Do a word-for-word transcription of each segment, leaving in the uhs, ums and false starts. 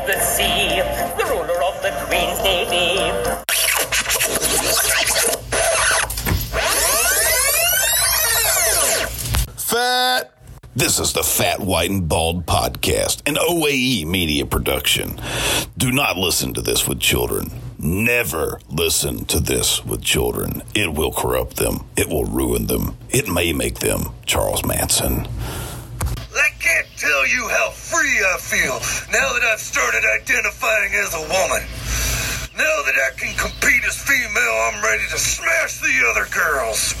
the sea, the ruler of the Queen's Navy. Fat. This is the Fat, White, and Bald podcast, an O A E media production. Do not listen to this with children. Never listen to this with children. It will corrupt them. It will ruin them. It may make them Charles Manson. I can't tell you how free I feel now that I've started identifying as a woman. Now that I can compete as female, I'm ready to smash the other girls.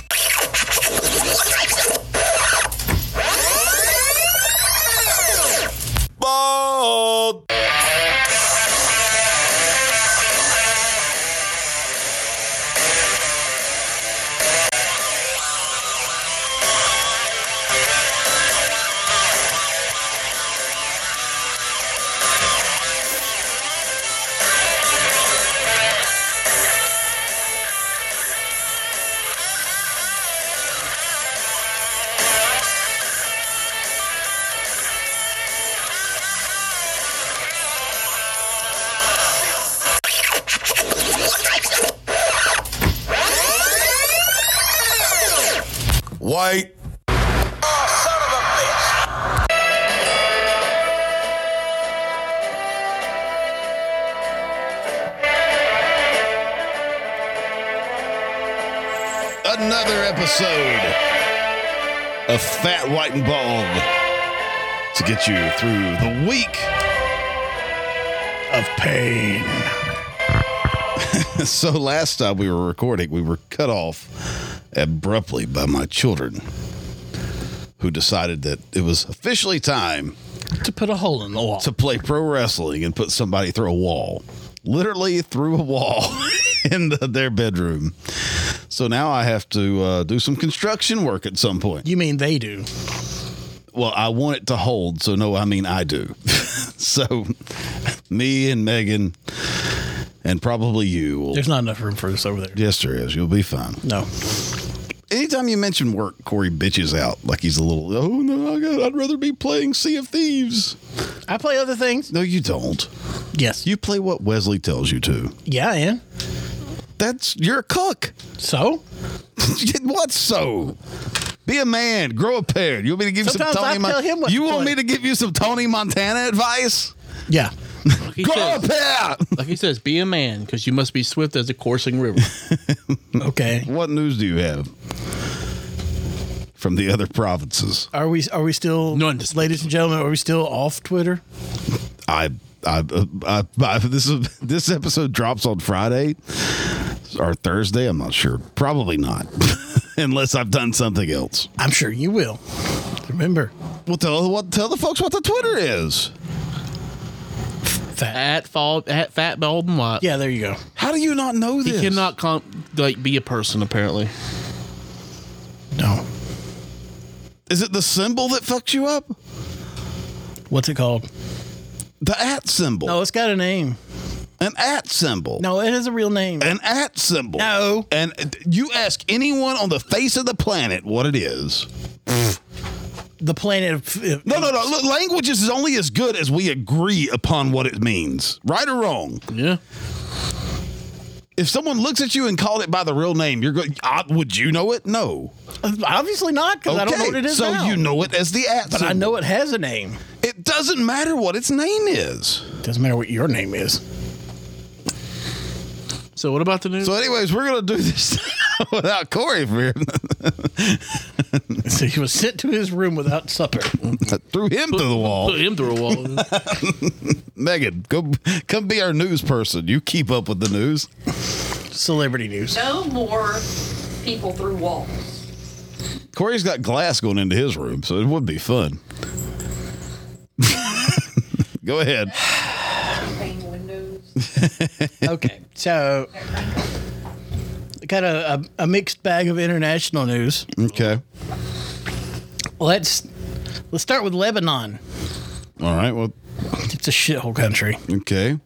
Bald. White. Oh, son of a bitch! Another episode of Fat, White, and Bald to get you through the week of pain. So last time we were recording, we were cut off abruptly by my children, who decided that it was officially time to put a hole in the wall, to play pro wrestling and put somebody through a wall, literally through a wall in the, their bedroom. So now I have to uh, do some construction work at some point. You mean they do? Well, I want it to hold, so no, I mean I do. So me and Megan and probably you will. There's not enough room for this over there. Yes, there is. You'll be fine. No. Anytime you mention work, Corey bitches out like he's a little, oh, no, God, I'd rather be playing Sea of Thieves. I play other things. No, you don't. Yes. You play what Wesley tells you to. Yeah, I am. That's, you're a cook. So? What so? Be a man. Grow a pair. You want me to give Sometimes you some Tony I tell him what You to want play. me to give you some Tony Montana advice? Yeah. Like he, Grow says, a pair. like he says, be a man, because you must be swift as a coursing river. Okay. What news do you have from the other provinces? Are we Are we still, None. ladies and gentlemen, are we still off Twitter? I, I, uh, I, I this is this episode drops on Friday or Thursday. I'm not sure. Probably not, unless I've done something else. I'm sure you will. Remember, Well, tell what tell the folks what the Twitter is. fat. At fall, at fat, bald, and white. Yeah, there you go. How do you not know He this? cannot com- like be a person. Apparently, No. Is it the symbol that fucks you up? What's it called? The at symbol. No, it's got a name. An at symbol. No, it has a real name. An at symbol. No. And you ask anyone on the face of the planet what it is. The planet of... of No, no, no. Look, language is only as good as we agree upon what it means. Right or wrong? yeah. If someone looks at you and called it by the real name, you're going, uh, would you know it? No. Obviously not, because I don't know what it is so now. you know it as the at But symbol. I know it has a name. It doesn't matter what its name is. Doesn't matter what your name is. So what about the news? So anyways, we're going to do this without Corey for here. So he was sent to his room without supper. Threw him through the wall. Put him through a wall. Megan, go come be our news person. You keep up with the news. Celebrity news. No more people through walls. Corey's got glass going into his room, so it would be fun. Go ahead. Pane windows. Okay, so got a, a, a mixed bag of international news. Okay. Let's let's start with Lebanon. All right. Well, It's a shithole country. okay.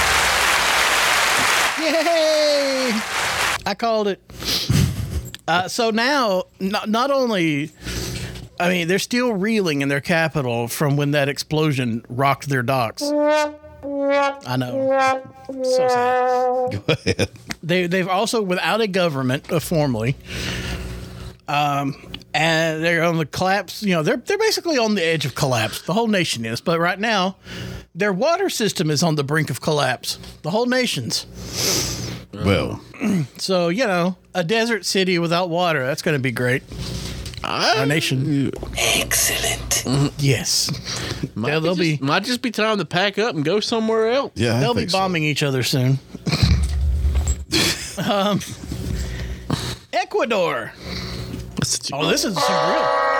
Yay! I called it. Uh, so now, not, not only, I mean, they're still reeling in their capital from when that explosion rocked their docks. I know. So sad. Go ahead. They they've also without a government uh, formally. Um, and they're on the collapse. You know, they're they're basically on the edge of collapse. The whole nation is. But right now, their water system is on the brink of collapse. The whole nation's. Well, So you know, a desert city without water. That's going to be great. Our nation. Excellent. Yes. Might, Yeah, they'll be just, be- might just be time to pack up and go somewhere else. yeah, I They'll be think so. bombing each other soon. um, Ecuador. Oh, this is some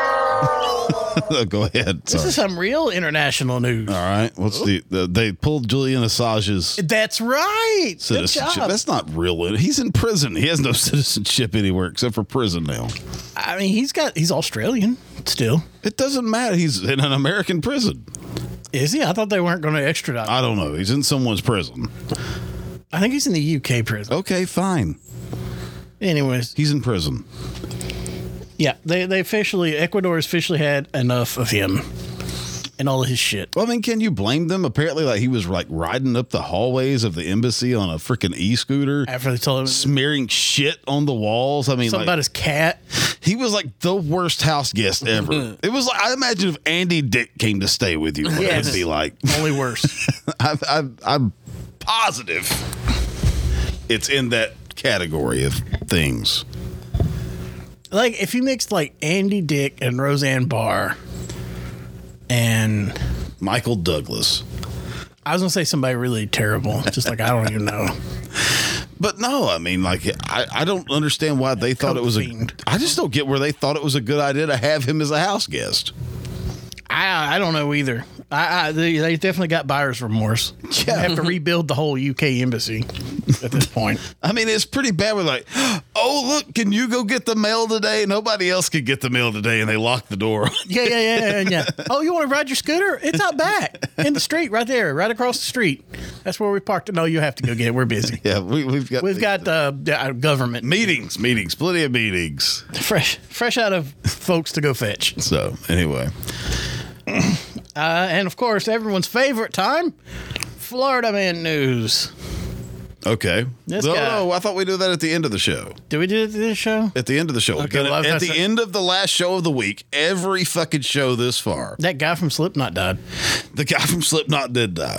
real. Go ahead. This Sorry. is some real international news. All right. What's the, the? They pulled Julian Assange's That's right. Good citizenship. job. That's not real. He's in prison. He has no citizenship anywhere except for prison now. I mean, he's got he's Australian still. It doesn't matter. He's in an American prison. Is he? I thought they weren't going to extradite. I don't know. He's in someone's prison. I think he's in the U K prison. Okay, fine. Anyways, He's in prison. yeah, they they officially Ecuador has officially had enough of him and all of his shit. Well, I mean, can you blame them? Apparently, like he was like riding up the hallways of the embassy on a freaking e-scooter, After they told him smearing shit on the walls. I mean, something like, about his cat. he was like the worst house guest ever. It was like I imagine if Andy Dick came to stay with you, what Yes. it'd be like. Only worse. I, I, I'm positive it's in that category of things. Like if you mixed like Andy Dick and Roseanne Barr, and Michael Douglas. I was gonna say somebody really terrible, just like I don't even know. But no, I mean, like, I, I don't understand why they thought it was a. Fiend. I just don't get where they thought it was a good idea to have him as a house guest. I I don't know either. I, I they, they definitely got buyer's remorse. Yeah. They have to rebuild the whole U K embassy at this point. I mean, it's pretty bad. We're like, oh, look, can you go get the mail today? Nobody else could get the mail today, and they lock the door. Yeah, yeah, yeah, yeah, yeah. Oh, you want to ride your scooter? It's out back in the street, right there, right across the street. That's where we parked. No, you have to go get it. We're busy. Yeah, we, we've got We've got uh, uh, government meetings, meetings, plenty of meetings. fresh, fresh out of folks to go fetch. So anyway, Uh, and of course, everyone's favorite time, Florida Man news. okay. This no, guy- no, I thought we do that at the end of the show. Did we do this show? At the end of the show, Okay, well, I was at gonna the say- end of the last show of the week, every fucking show this far, That guy from Slipknot died. the guy from Slipknot did die.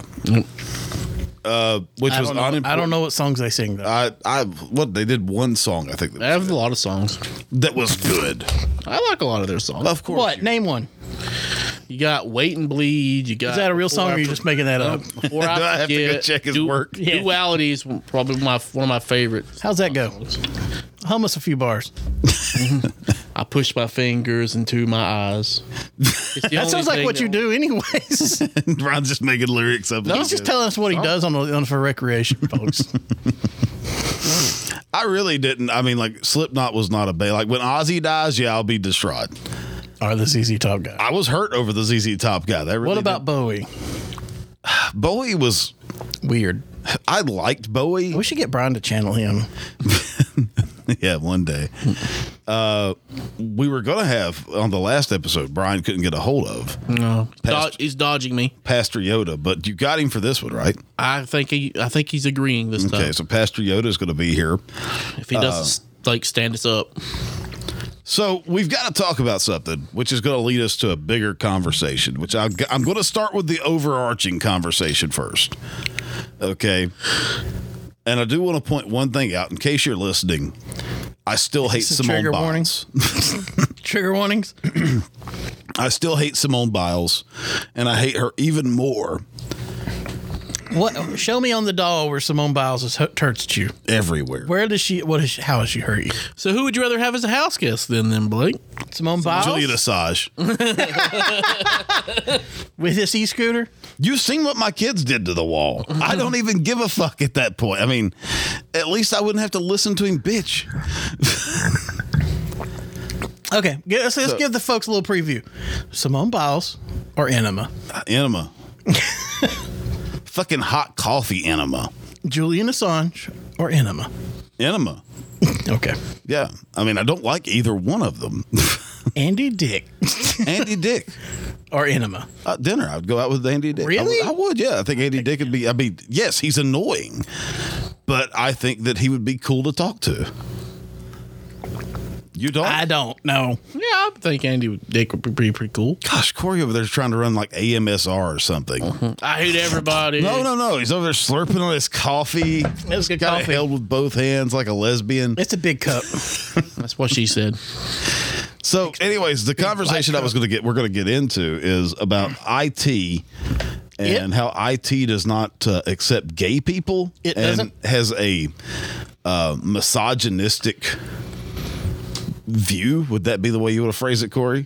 Uh, which I was don't, know, unimportant. I don't know what songs they sing though. I, I, what they did one song I think that They was, have a lot of songs. that was good. I like a lot of their songs. Of course, What? you- Name one. You got Wait and Bleed. You got. Is that a real song, or are you just making that up? Before Do I I have to go Forget, check his Du- work? Yeah. Duality is probably my one of my favorites. How's that go? Hum us a few bars. I push my fingers into my eyes. It's the That only sounds like thing what that- you do, anyways. Ron's just making lyrics up. He's just telling us what he does on, on for recreation, folks. I really didn't. I mean, like Slipknot was not a band. Like when Ozzy dies, yeah, I'll be distraught. Or the Z Z Top guy. I was hurt over the Z Z Top guy. That really What about Bowie? did- Bowie? Was Weird. I liked Bowie? We should get Brian to channel him. Yeah, one day. Uh, we were gonna have on the last episode. Brian couldn't get a hold of No, Past- Dod- he's dodging me. Pastor Yoda, but you got him for this one, right? I think he. I think he's agreeing this Okay, time. so Pastor Yoda is going to be here. If he doesn't like stand us up, So we've got to talk about something, which is going to lead us to a bigger conversation. Which I, I'm going to start with the overarching conversation first. Okay, and I do want to point one thing out in case you're listening. I still hate This is Simone trigger Biles. Trigger warnings. I still hate Simone Biles, and I hate her even more What? Show me on the doll where Simone Biles has hurt- hurts you. everywhere. Where does she? What is? She, how has she hurt you? so who would you rather have as a house guest then? Then Blake. Simone Biles Julian Assange. with his e-scooter. You've seen what my kids did to the wall. I don't even give a fuck at that point. I mean, at least I wouldn't have to listen to him bitch. Okay, get- let's, let's So- give the folks a little preview. Simone Biles or Enema? Enema. Fucking hot coffee enema. Julian Assange or Enema? Enema. Okay. Yeah. I mean, I don't like either one of them. Andy Dick Andy Dick. or Enema. Uh, dinner. I'd go out with Andy Dick. Really? I, would- I would, yeah. I think Andy Dick would be, I mean, yes, he's annoying, but I think that he would be cool to talk to. You don't? I don't know. Yeah, I think Andy Dick would be pretty, pretty cool. Gosh, Corey over there's trying to run like A M S R or something. I hate everybody. No, no, no. He's over there slurping on his coffee. It's good Got it coffee. held with both hands like a lesbian. It's a big cup. That's what she said. So, anyways, the conversation I was going to get, we're going to get into is about I T and It- how I T does not uh, accept gay people. It and doesn't? has a uh, misogynistic view. Would that be the way you would phrase it, Corey?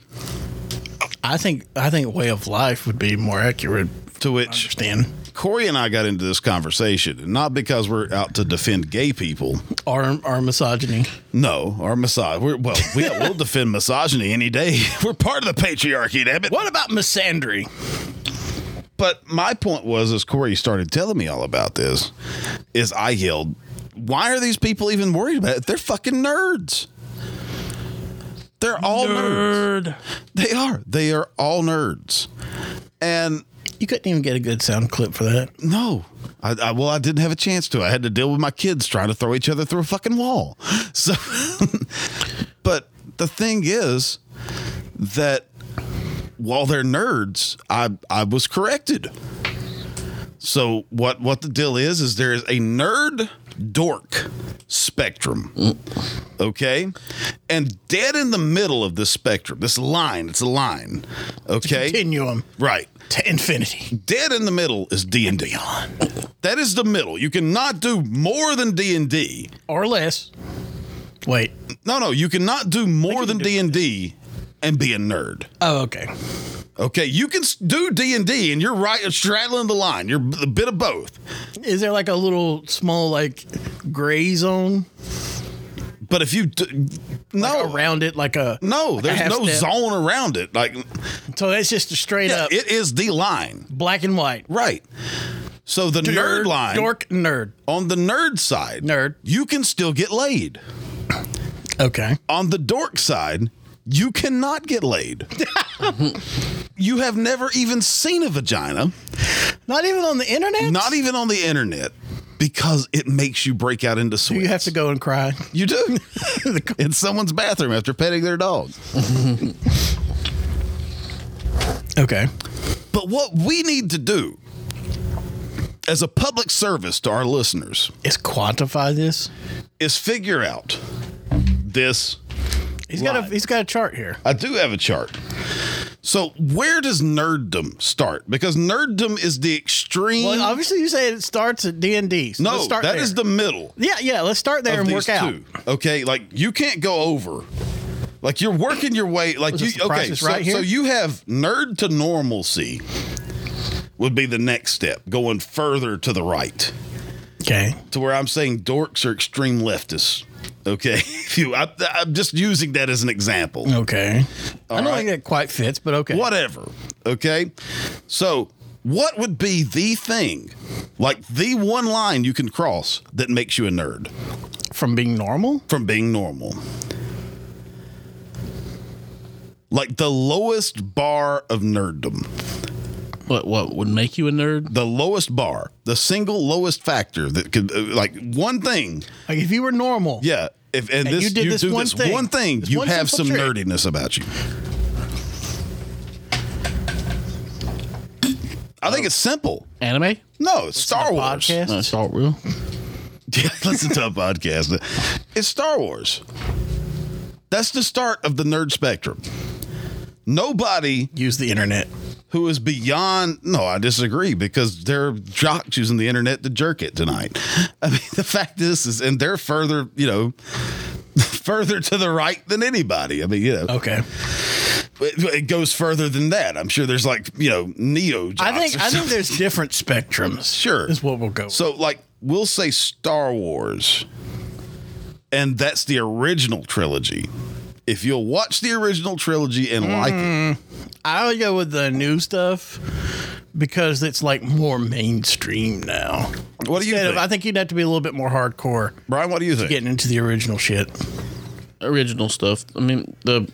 I think I think way of life would be more accurate. To I which understand. Corey and I got into this conversation, and not because we're out to defend gay people. Or or misogyny. No, our misogyny. We're, well, we, we'll defend misogyny any day. We're part of the patriarchy, damn it. What about misandry? But my point was, as Corey started telling me all about this, is I yelled, why are these people even worried about it? They're fucking nerds. They're all nerds. Nerd. They are. They are all nerds. And You couldn't even get a good sound clip for that. no, I, I well, I didn't have a chance to. I had to deal with my kids trying to throw each other through a fucking wall. So, but the thing is that while they're nerds, I I was corrected. So what what the deal is is there is a nerd dork spectrum. Okay? And dead in the middle of this spectrum, this line, it's a line. Okay? Continuum Right. to infinity. Dead in the middle is D and D. That is the middle. You cannot do more than D and D. Or less. Wait. No, no, you cannot do more can than do- D and D and be a nerd. Oh, okay. Okay, you can s- do D and D and you're right straddling the line. You're a bit of both. Is there like a little small like gray zone But if you d- no around it, like a no, like a there's half no step? zone around it. Like So it's just a straight yeah, up it is the line. black and white. Right. So the nerd line dork, nerd, on the nerd side, nerd. you can still get laid. Okay. On the dork side, you cannot get laid. You have never even seen a vagina, Not even on the internet. not even on the internet, because it makes you break out into Do sweats. you have to go and cry? You do. In someone's bathroom after petting their dog. Okay. But what we need to do as a public service to our listeners Is quantify this? is figure out this. He's got a Line. he's got a chart here. I do have a chart. So where does nerddom start? Because nerddom is the extreme. Well, obviously you say it starts at D and D. So no, let's start that there. is the middle. Yeah, yeah. Let's start there of and these work out. two. Okay, like you can't go over. Like you're working your way. Like Was you. this the Price Okay, is so, Right here? so you have nerd to normalcy would be the next step, going further to the right, Okay. to where I'm saying dorks are extreme leftists. Okay, if you, I, I'm just using that as an example. Okay. I don't right. think that quite fits, but okay. Whatever. Okay. So, what would be the thing, like the one line you can cross that makes you a nerd From being normal? from being normal? Like the lowest bar of nerddom, What what would make you a nerd? the lowest bar, the single lowest factor that could, uh, like one thing. Like if you were normal. Yeah. If and, And this you did this do one this thing. one thing, This you one have some simple trick. nerdiness about you. I think it's simple. Anime? No, it's Star a Wars. podcast? No, start real. Yeah, listen to a podcast. It's Star Wars. That's the start of the nerd spectrum. Nobody Use the internet. who is beyond. No, I disagree because they're jocks using the internet to jerk it tonight. I mean, the fact is, is and they're further, you know, further to the right than anybody. I mean, you know, Okay. it, it goes further than that. I'm sure there's like, you know, neo jocks. I think or I think something. there's different spectrums. Sure. Is what we'll go with. So, like, we'll say Star Wars, and that's the original trilogy. If you'll watch the original trilogy and like it, I would go with the new stuff because it's like more mainstream now. what do you Instead think? of- I think you'd have to be a little bit more hardcore Brian, what do you think? getting into the original shit. Original stuff. I mean, the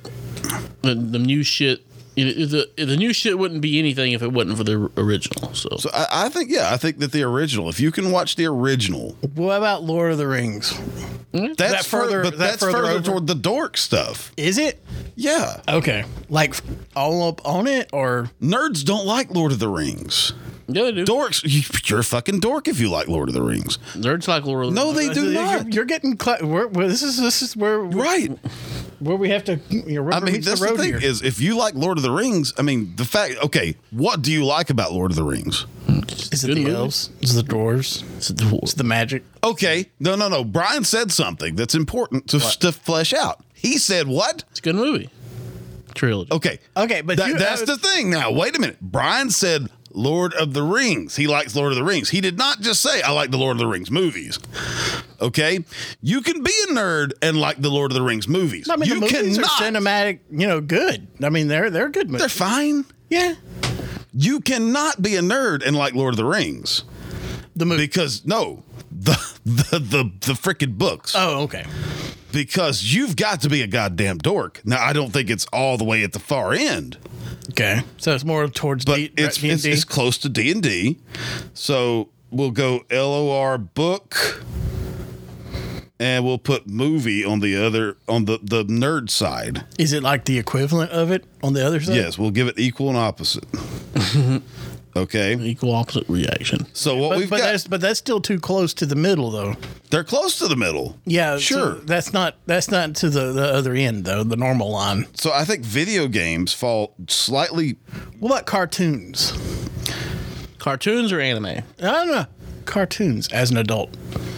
The, the new shit. You know, the the new shit wouldn't be anything if it wasn't for the original. So, So I, I think, yeah, I think that the original, if you can watch the original, What about Lord of the Rings? that's that further, further- but is that that's further further over? toward the dork stuff. Is it? Yeah. Okay. Like all up on it or Nerds don't like Lord of the Rings. yeah, they do. Dorks, you, you're a fucking dork if you like Lord of the Rings. Nerds like Lord of the No, they do you're, not. you're getting cl- we're, we're, this is this is where Right. where we have to you know, I rubber mean, meets that's the the road thing here. is, if you like Lord of the Rings, I mean, the fact, okay, what do you like about Lord of the Rings? Is it good the movie. elves? Is it the dwarves? It's a dwarf. Is it the magic? Okay, no, no, no. Brian said something that's important to, to flesh out. He said what? It's a good movie. Trilogy. Okay. Okay, but That- you- that's uh, the thing now. Wait a minute. Brian said Lord of the Rings. He likes Lord of the Rings. He did not just say, I like the Lord of the Rings movies. Okay? You can be a nerd and like the Lord of the Rings movies. I mean, you the movies cannot. are cinematic, you know, good. I mean, they're they're good movies. They're fine. yeah, You cannot be a nerd and like Lord of the Rings. the movie. Because, no, the, the, the, the freaking books. Oh, okay. Because you've got to be a goddamn dork. Now, I don't think it's all the way at the far end. Okay, so it's more towards But D- it's, D and it's, D. it's close to D and D. So we'll go L O R book, and we'll put movie on the other on the, the nerd side. Is it like the equivalent of it on the other side? Yes, we'll give it equal and opposite. Okay. Equal opposite reaction. So what but, we've but got, that's but that's still too close to the middle, though. they're close to the middle. Yeah, so Sure. that's not that's not to the, the other end though. The normal line. So I think video games fall slightly. What about cartoons? Cartoons or anime? I don't know. Cartoons as an adult.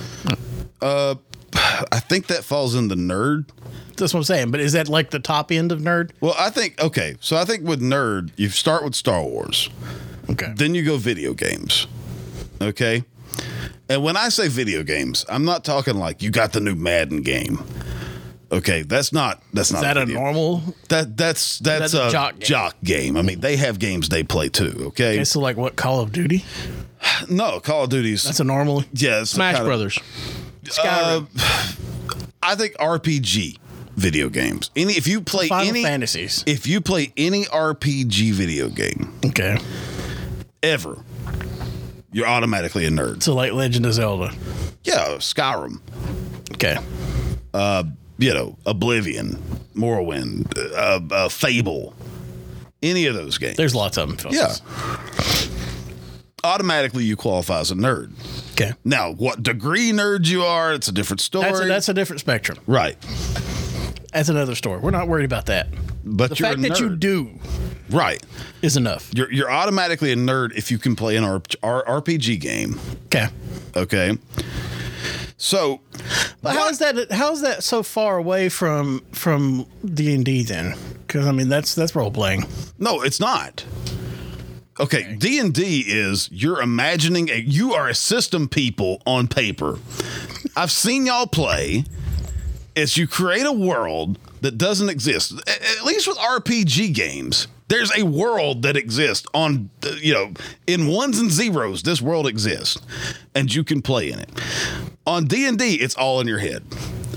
I think that falls in the nerd. That's what I'm saying. But is that like the top end of nerd? Well, I think okay. So I think with nerd, you start with Star Wars. Okay. Then you go video games. Okay? And when I say video games, I'm not talking like you got the new Madden game. Okay, that's not that's Is not that a video. normal? That that's that's That's a a jock game. jock game. I mean, they have games they play too, okay? Okay, so like what? Call of Duty? No, Call of Duty's That's a normal. yeah, it's Smash kind of- Brothers. Skyrim. I think R P G video games. Any if you play Final any Fantasies. if you play any R P G video game Okay. ever, you're automatically a nerd. So like Legend of Zelda. Yeah, Skyrim. Okay. You know, Oblivion, Morrowind, uh, uh, Fable, any of those games. There's lots of them. Fellas. Yeah. Automatically, you qualify as a nerd. Okay. Now, what degree nerd you are, it's a different story. That's a, that's a different spectrum. right. That's another story. We're not worried about that. But The you're fact a that you nerd. do Right. is enough. You're, you're automatically a nerd if you can play an R- R- RPG game. Okay. Okay. So, But how is that? How is that so far away from from D and D then? Because I mean, that's that's role playing. no, it's not. Okay, D and D is you're imagining a you are a system people on paper. I've seen y'all play. It's you create a world that doesn't exist. A- At least with R P G games, there's a world that exists on uh, you know in ones and zeros. This world exists, and you can play in it. On D and D, it's all in your head.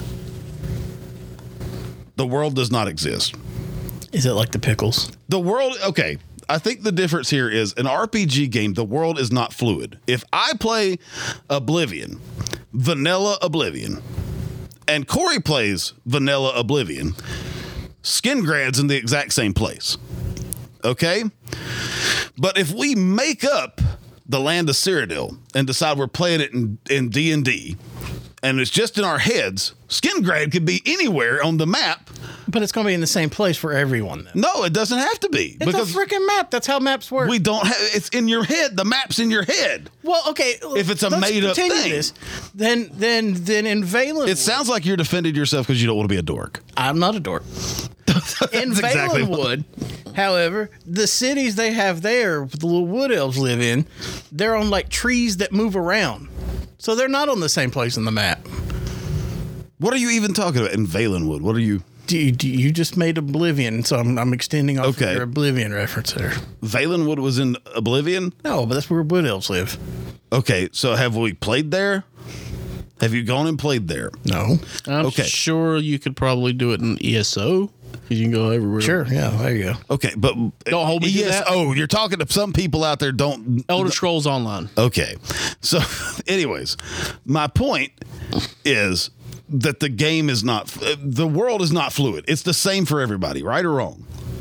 The world does not exist. Is it like the pickles? The world, okay. I think the difference here is an R P G game, the world is not fluid. If I play Oblivion, vanilla Oblivion, and Corey plays vanilla Oblivion, Skin Grad's in the exact same place. Okay? But if we make up the land of Cyrodiil and decide we're playing it in, in D and D, and it's just in our heads, Skin Grad could be anywhere on the map. But it's going to be in the same place for everyone. Then No, it doesn't have to be. it's a freaking map. That's how maps work. we don't have it's in your head. The map's in your head. well, okay. If it's a let's made-up continue thing. this, then then then in Valenwood, It sounds like you're defending yourself because you don't want to be a dork. I'm not a dork. In That's exactly what- Valenwood, however, the cities they have there, the little wood elves live in, they're on like trees that move around, so they're not on the same place on the map. What are you even talking about in Valenwood? What are you? Do you, do you just made Oblivion, so I'm, I'm extending off Okay. your Oblivion reference there. Valenwood was in Oblivion? No, but that's where wood elves live. Okay, so have we played there? Have you gone and played there? No. I'm Okay. sure you could probably do it in E S O. You can go everywhere. Sure, yeah, there you go. Okay, but Don't hold me to yes, that. oh, you're talking to some people out there. Don't Elder Scrolls Online. Okay, so anyways, my point is that the game is not, the world is not fluid. It's the same for everybody, right or wrong?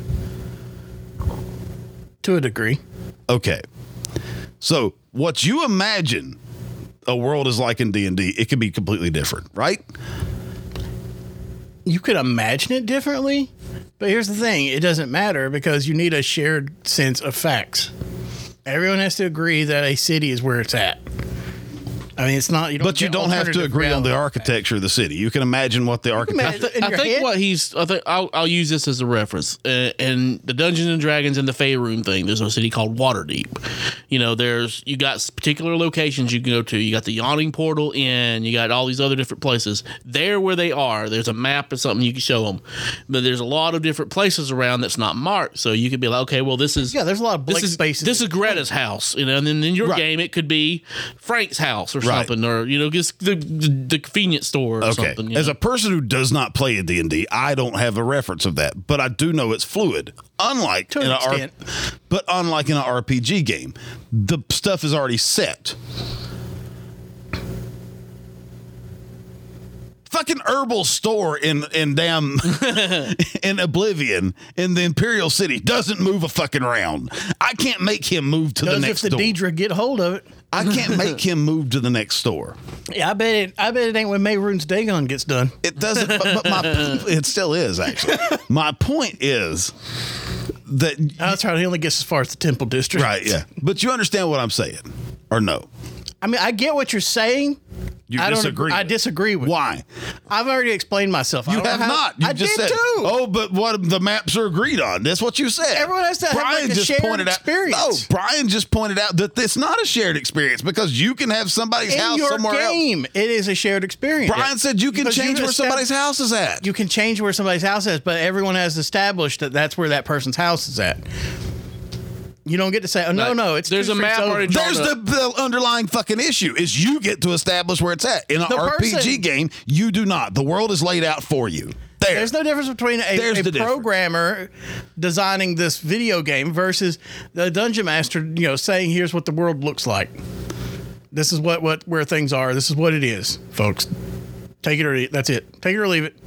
To a degree. Okay, so what you imagine a world is like in D and D, it can be completely different, right? You could imagine it differently, but here's the thing. It doesn't matter because you need a shared sense of facts. Everyone has to agree that a city is where it's at. I mean, it's not. You don't But you get don't have to alternative agree on the reality. architecture of the city. You can imagine what the architecture. imagine- in I your think head? what he's. I think I'll, I'll use this as a reference. Uh, in the Dungeons and Dragons and the Faerun thing, there's a city called Waterdeep. You know, there's you got particular locations you can go to. You got the Yawning Portal Inn. You got all these other different places. There, where they are, there's a map or something you can show them. But there's a lot of different places around that's not marked, so you could be like, okay, well, this is Yeah, there's a lot of blank this is spaces. this is Greta's house, you know, and then in your Right. game it could be Frank's house or Right. something, or you know, just the, the, the convenience store or Okay. something. you As know. a person who does not play a D and D, I don't have a reference of that, but I do know it's fluid. Unlike To an in a R- extent. but unlike in an R P G game, the stuff is already set. Fucking herbal store in in damn in Oblivion in the Imperial City doesn't move a fucking round. I can't make him move to the Does next if the door. Deidre get hold of it. I can't make him move to the next store. Yeah, I bet it. I bet it ain't when Mayrune's Dagon gets done. It doesn't, but, but my it still is actually. My point is that That's right. He only gets as far as the Temple District. right, yeah. But you understand what I'm saying, or no? I mean, I get what you're saying. You I don't disagree? agree- I with it. disagree with. Why? I've already explained myself. I You don't know have how- not. You I just did said, too. "Oh, but what the maps are agreed on." That's what you said. Everyone has to have, like, a shared experience. Out, no, Brian just pointed out that it's not a shared experience because you can have somebody's In house your somewhere else. game, it is a shared experience. Brian said you can Because change you where estab- somebody's house is at. You can change where somebody's house is, but everyone has established that that's where that person's house is at. You don't get to say, "Oh no, Like, no, it's there's two a streets map over." already drawn. There's the, the underlying fucking issue is you get to establish where it's at. In an The R P G person- game, you do not. The world is laid out for you. There. There's no difference between a, There's a the difference. programmer designing this video game versus the dungeon master, you know, saying, "Here's what the world looks like. This is what, what where things are. This is what it is, folks. Take it or leave it. That's it. Take it or leave it."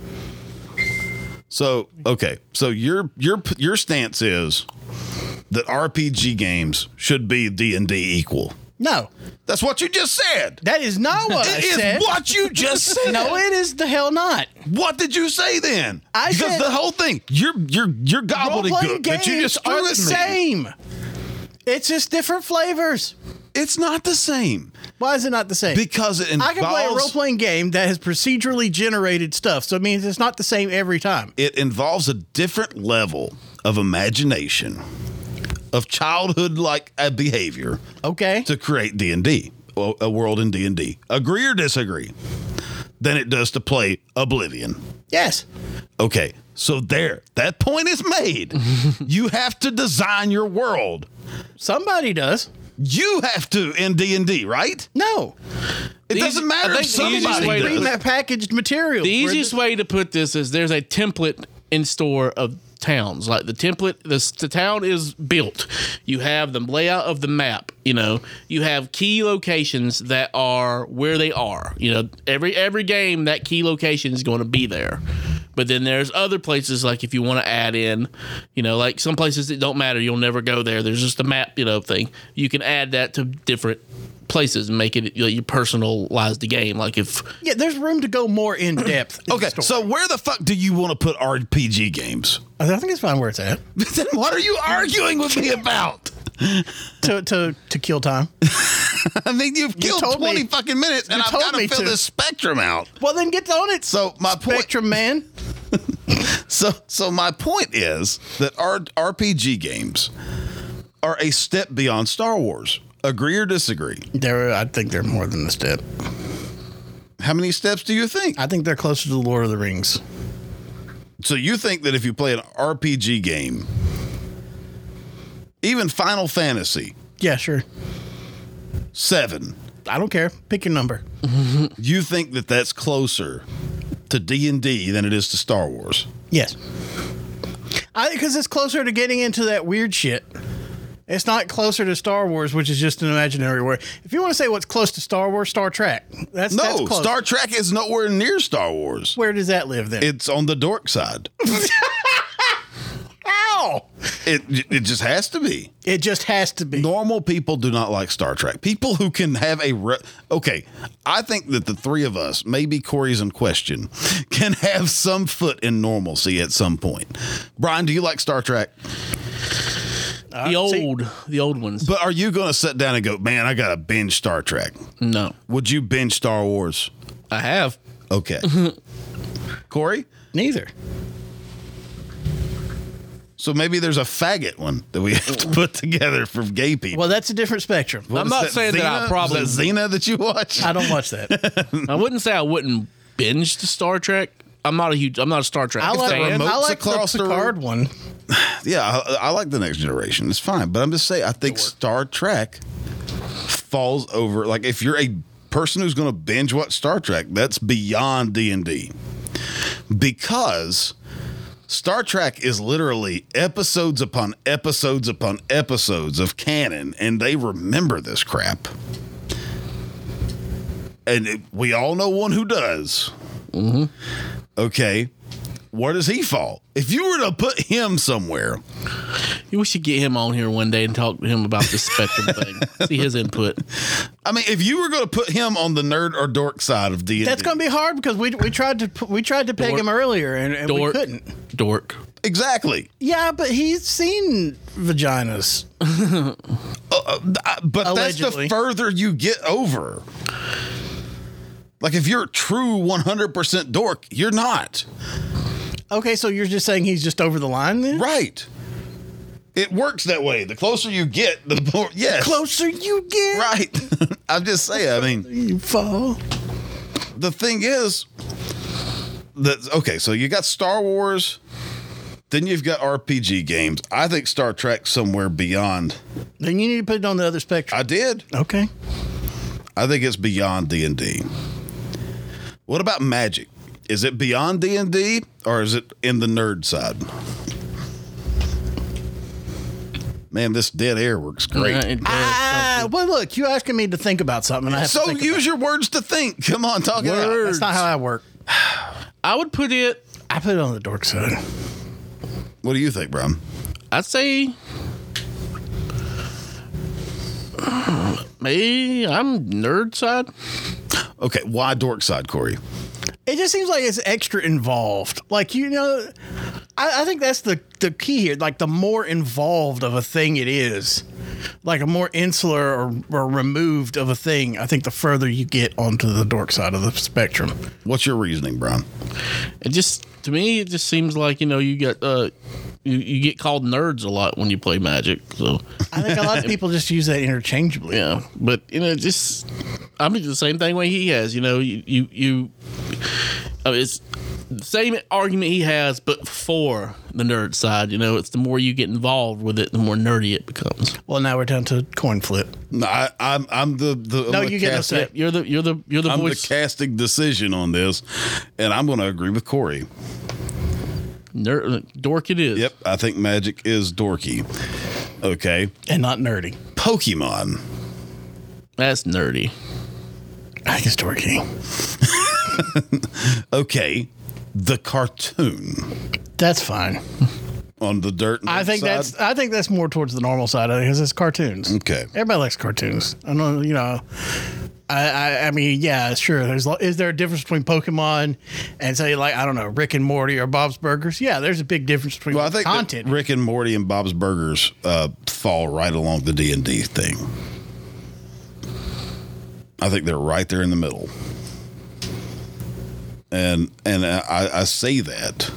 So okay, so your your your stance is that R P G games should be D and D equal. No, That's what you just said. that is not what I It is said. what you just said. No, it is the hell not. What did you say then? I because said- the whole thing, you're you're you're Role-playing gobbledygook games that you just threw are at the me. same. It's just different flavors. It's not the same Why is it not the same? because it I can play a involves role playing game that has procedurally generated stuff, so it means it's not the same every time. it involves a different level of imagination, of childhood like uh, behavior Okay. to create D and D, a world in D and D. Agree or disagree? Than it does to play Oblivion. Yes. Okay, so there, that point is made. You have to design your world. Somebody does. You have to in D and D, right? No. It The doesn't easy- matter I if think the easiest somebody way to- does. Pre-packaged material. The Where easiest way to put this is there's a template in store of towns. Like the template, the, the town is built. You have the layout of the map. You know, you have key locations that are where they are. You know, every every game that key location is going to be there. But then there's other places like if you want to add in, you know, like some places that don't matter, you'll never go there. There's just a map, you know, thing. You can add that to different places and make it, you know, you personalize the game. Like if Yeah, there's room to go more in depth. in Okay, the story. so where the fuck do you want to put R P G games? I think it's fine where it's at. Then what are you arguing with me about? To to to kill time. I mean, you've killed told me- twenty fucking minutes, and you I've told got to me fill to. this spectrum out. Well, then get on it. So my point, Spectrum man. so so my point is that our R P G games are a step beyond Star Wars. Agree or disagree? There, I think they're more than a step. How many steps do you think? I think they're closer to the Lord of the Rings. So you think that if you play an R P G game, even Final Fantasy Yeah, sure. seven, I don't care. Pick your number. you think that that's closer to D and D than it is to Star Wars? Yes. I because it's closer to getting into that weird shit. It's not closer to Star Wars, which is just an imaginary word. If you want to say what's close to Star Wars, Star Trek. That's No, that's close. Star Trek is nowhere near Star Wars. Where does that live then? It's on the dork side. Ow! It it just has to be. It just has to be. Normal people do not like Star Trek. People who can have a re- okay, I think that the three of us, maybe Corey's in question, can have some foot in normalcy at some point. Brian, do you like Star Trek? The old, the old ones. But are you going to sit down and go, man, I got to binge Star Trek? No, Would you binge Star Wars? I have. Okay. Corey? Neither. So maybe there's a faggot one that we have to put together for gay people. Well, that's a different spectrum. What I'm is not that, saying that I Xena? probably- Is that Xena that you watch? I don't watch that. I wouldn't say I wouldn't binge the Star Trek. I'm not a huge. I'm not a Star Trek I like, fan. remote- I like the across the Picard room. one. Yeah, I, I like the Next Generation. It's fine. But I'm just saying, I think Star Trek falls over. Like, if you're a person who's going to binge watch Star Trek, that's beyond D and D. Because Star Trek is literally episodes upon episodes upon episodes of canon, and they remember this crap. And it, we all know one who does. Mm-hmm. Okay. Where does he fall? If you were to put him somewhere, We should get him on here one day and talk to him about this Spectrum thing. See his input. I mean, if you were going to put him on the nerd or dork side of D and D, That's going to be hard because we we tried to pu- we tried to peg Dork. him earlier and, and we Dork. couldn't. Dork. exactly. Yeah, but he's seen vaginas. Uh, but Allegedly. that's the further you get over. Like, if you're a true one hundred percent dork, you're not. Okay, so you're just saying he's just over the line then? Right. It works that way. The closer you get, the more, yes. Closer you get, Right. I'm just saying, I mean, you fall. the thing is that, okay, so you got Star Wars, then you've got R P G games. I think Star Trek's somewhere beyond. Then you need to put it on the other spectrum. I did. Okay. I think it's beyond D and D. What about Magic? Is it beyond D and D or is it in the nerd side? Man, this dead air works great. Uh, it does. Ah, well, look, you asking me to think about something. And I have to So think use about your words to think. Come on, talk it out. it. That's not how I work. I would put it. I put it on the dork side. What do you think, Brian? I'd say. Maybe I'm nerd side. Okay, why dork side, Corey? It just seems like it's extra involved. Like, you know, I, I think that's the, the key here. Like, the more involved of a thing it is, like a more insular or, or removed of a thing, I think the further you get onto the dork side of the spectrum. What's your reasoning, Brian? It just to me, it just seems like you know you get uh, you, you get called nerds a lot when you play Magic. So I think a lot of people just use that interchangeably. yeah, but you know, just I mean the same thing way he has. You know, you you, you I mean, it's the same argument he has, but for the nerd side. You know, it's the more you get involved with it, the more nerdy it becomes. Well, now we're down to coin flip. No, I, I'm I'm the the No, I'm the you get no cast- say. You're the you're the you're the I'm voice. the casting decision on this, and I'm going to agree with Corey. Nerd, dork it is. Yep, I think Magic is dorky. Okay, And not nerdy. Pokemon. That's nerdy. I think it's dorky. Okay, the cartoon That's fine. on the dirt. I think side. that's I think that's more towards the normal side because it's cartoons. Okay. Everybody likes cartoons. I know, you know. I, I, I mean, yeah, sure. There's is there a difference between Pokemon and say like I don't know Rick and Morty or Bob's Burgers? Yeah, there's a big difference between Well, I think that content. Rick and Morty and Bob's Burgers uh, fall right along the D and D thing. I think they're right there in the middle, and and I, I say that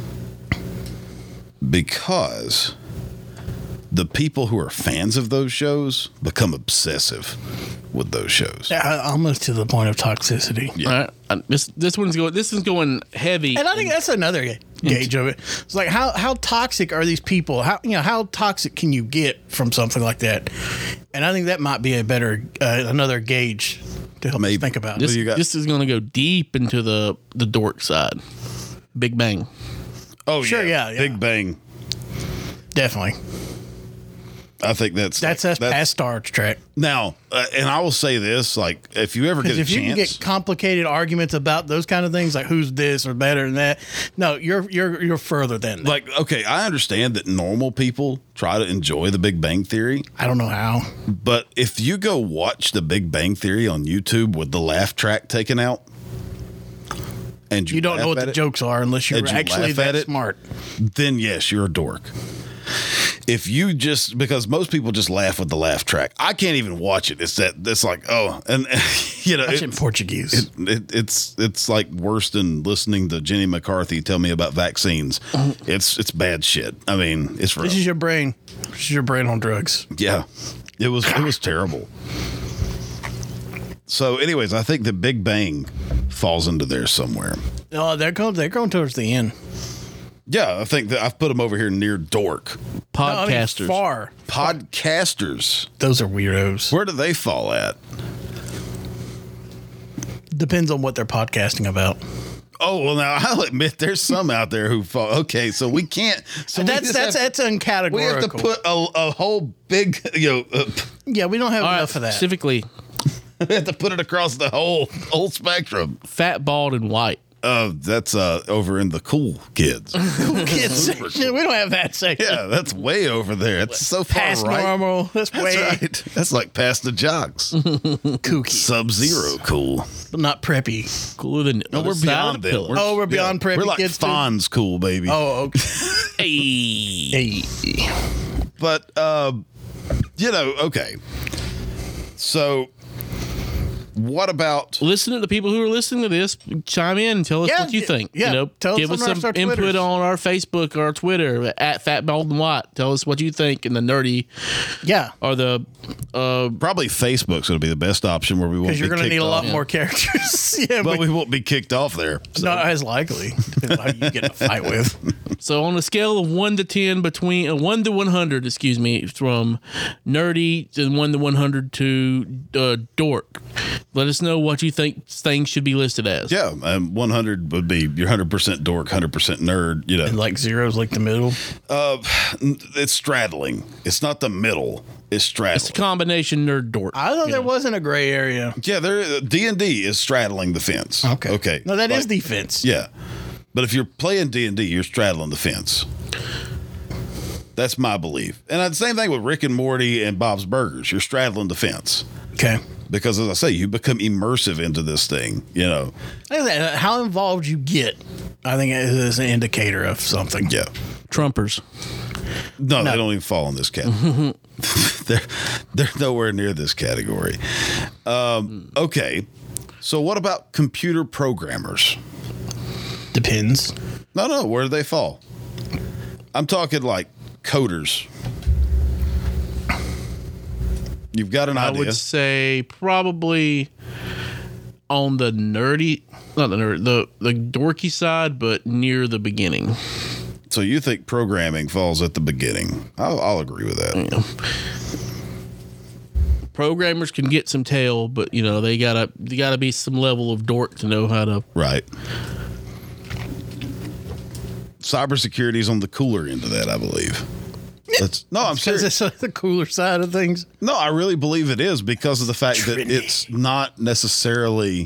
because the people who are fans of those shows become obsessive with those shows. Yeah, almost to the point of toxicity. All right. Uh, This this one's going. This is going heavy. And I think that's another ga- gauge of it. It's like how how toxic are these people? How you know how toxic can you get from something like that? And I think that might be a better uh, another gauge to help Maybe. us think about. This, What do you got? this is going to go deep into the the dork side. Big Bang. Oh, Sure, yeah, yeah. Big Bang. Definitely. I think that's That's like, that's past Star Trek. now. Uh, and I will say this: like, if you ever get Because a if you can chance, get complicated arguments about those kind of things, like who's this or better than that, no, you're you're you're further than that. like, okay, I understand that normal people try to enjoy The Big Bang Theory, I don't know how. but if you go watch The Big Bang Theory on YouTube with the laugh track taken out, and you, You don't know laugh what at the it, jokes are unless you're and you actually laugh at that it, smart. then yes, you're a dork. If you just because most people just laugh with the laugh track, I can't even watch it. It's that it's like oh, and you know, Watch it, in Portuguese. it, it, it's it's like worse than listening to Jenny McCarthy tell me about vaccines. It's it's bad shit. I mean, it's rough. This is your brain. This is your brain on drugs. Yeah, it was it was terrible. So, anyways, I think the Big Bang falls into there somewhere. Oh, they're going. They're going towards the end. Yeah, I think that I've put them over here near dork. No, I mean, Podcasters. far. Podcasters, Those are weirdos. where do they fall at? Depends on what they're podcasting about. Oh well, now I'll admit there's some out there who fall. Okay, so we can't. So we That's just that's have, that's uncategorical. we have to put a, a whole big, you know, uh, yeah, we don't have All right, enough of that. specifically, we have to put it across the whole whole spectrum. fat, bald, and white. Uh, that's uh over in the cool kids. Kids section. We don't have that section. Yeah, that's way over there. It's so far Past right. normal. That's, That's way right. That's like past the jocks. kooky, Sub zero cool. but not preppy. Cooler than No, we're beyond that. We're, Oh, we're beyond preppy We're like kids, too? Fonz cool, baby. Oh, okay. Hey. Hey. But uh, you know, okay. So, what about? Listen to the people who are listening to this. Chime in and tell us Yeah, what you yeah, think. yeah. You know, Tell us give us on our- some our input Twitters. on our Facebook or our Twitter at Fat Bald and White. Tell us what you think in the nerdy Yeah, or the uh, Probably Facebook's going to be the best option where we won't because be you're going to kicked need a lot off. more characters. yeah, But but we won't be kicked off there. So. not as likely. Depends on who you get in a fight with. So on a scale of one to ten, between uh, one to one hundred, excuse me, from nerdy to one to one hundred to uh, dork, let us know what you think things should be listed as. Yeah, um, one hundred would be your one hundred percent dork, one hundred percent nerd. You know, And like zeros, like the middle. uh, it's straddling. It's not the middle. It's straddling. It's a combination nerd dork. I thought you there know. wasn't a gray area. Yeah, there. D and D is straddling the fence. Okay. Okay. No, that is Like, defense. Yeah, but if you're playing D and D, you're straddling the fence. That's my belief. And the same thing with Rick and Morty and Bob's Burgers. You're straddling the fence Okay. because, as I say, you become immersive into this thing. You know. Look at that. How involved you get, I think, is an indicator of something. Yeah. Trumpers. No, they don't even fall in this category. they're they're nowhere near this category. Um, okay. So what about computer programmers? Depends. No, no. Where do they fall? I'm talking like coders. You've got an I idea. would say probably on the nerdy, not the nerd, the the dorky side, but near the beginning. So you think programming falls at the beginning? I'll, I'll agree with that. Programmers can get some tail, but you know they gotta they gotta be some level of dork to know how to. Right. Cybersecurity is on the cooler end of that, I believe. That's, no, I'm Because serious. it's the cooler side of things. No, I really believe it is because of the fact that it's not necessarily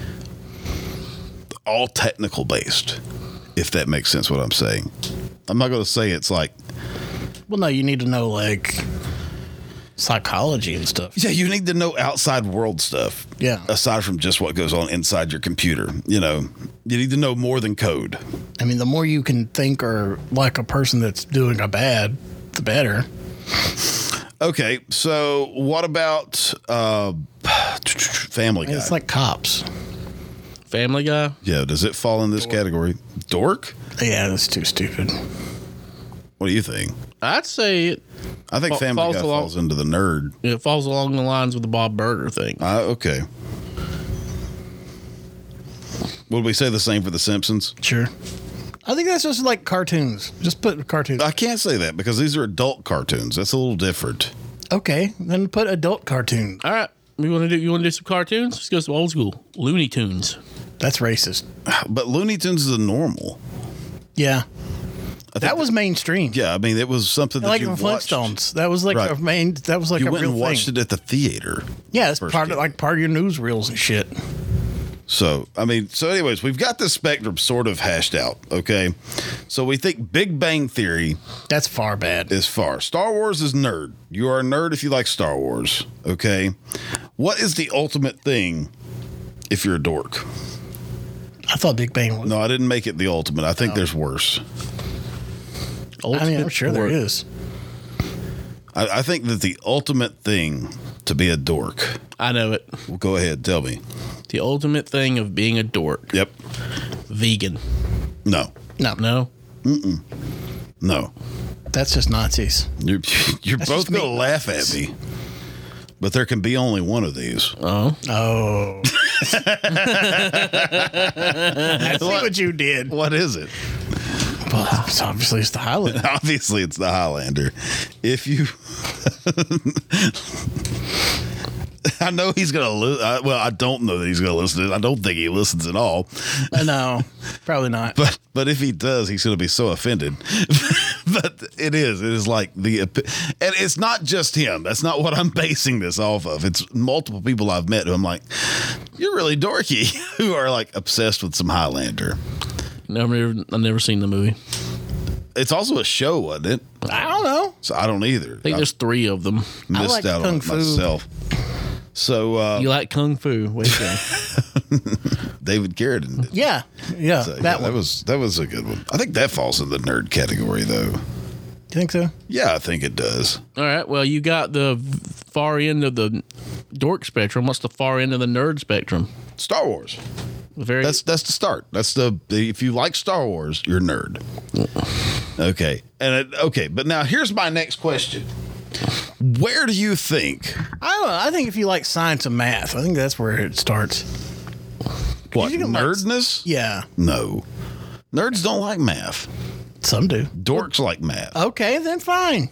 all technical based, if that makes sense what I'm saying. I'm not going to say it's like, Well, no, you need to know like psychology and stuff. yeah, you need to know outside world stuff. Yeah. Aside from just what goes on inside your computer. You know, you need to know more than code. I mean, the more you can think or like a person that's doing a bad, the better. Okay, so what about uh, Family Guy? It's like cops. Family Guy. Yeah, does it fall in this category? Dork? Yeah, that's too stupid. What do you think? I'd say it, I think Fa- Family falls Guy along- falls into the nerd. it falls along the lines with the Bob Burger thing. Uh, okay. Would we say the same for The Simpsons? Sure. I think that's just like cartoons. Just put cartoons. I can't say that because these are adult cartoons. That's a little different. Okay, then put adult cartoons. All right, we want to do. You want to do some cartoons? Let's go some old school Looney Tunes. That's racist. But Looney Tunes is a normal. Yeah. That was mainstream. Yeah, I mean, it was something that Like you the watched. Flintstones. That was like Right. a main. That was like You a went real and watched thing. it at the theater. Yeah, it's first part kid. of like part of your newsreels and shit. So, I mean, so anyways, we've got this spectrum sort of hashed out, okay? So we think Big Bang Theory That's far bad. is far. Star Wars is nerd. You are a nerd if you like Star Wars, okay? What is the ultimate thing if you're a dork? I thought Big Bang was. No, I didn't make it the ultimate. I think there's worse. I mean, I'm sure there is. I, I think that the ultimate thing to be a dork. I know it. Well, go ahead, tell me. The ultimate thing of being a dork. Yep. Vegan. No. No, No? No. that's just Nazis. You're, you're That's both just going to meat. laugh at me. But there can be only one of these. Oh. Oh, I see what you did. What is it? Well, it's obviously it's the Highlander. Obviously, it's the Highlander. If you, I know he's gonna. Li- I, well, I don't know that he's gonna listen. To it. I don't think he listens at all. No, probably not. But but if he does, he's gonna be so offended. But it is. It is like the, and it's not just him. That's not what I'm basing this off of. It's multiple people I've met who I'm like, you're really dorky, who are like obsessed with some Highlander. Never, I've never seen the movie. It's also a show, wasn't it? I don't know. So I don't either. I think there's three of them. missed like out Kung on it Fu. myself. So uh, You like Kung Fu? Wait a David Carradine. Did. Yeah, yeah, So, that yeah, one. that was that was a good one. I think that falls in the nerd category, though. Do you think so? Yeah, I think it does. All right. Well, you got the far end of the dork spectrum. What's the far end of the nerd spectrum? Star Wars. Very. That's that's the start. That's the, the if you like Star Wars, you're a nerd. Okay, and it, okay, but now here's my next question. Where do you think I don't know. I think if you like science and math, I think that's where it starts. what You can like- nerdness? Yeah, No, nerds don't like math. some do. Dorks like math. Okay, then fine.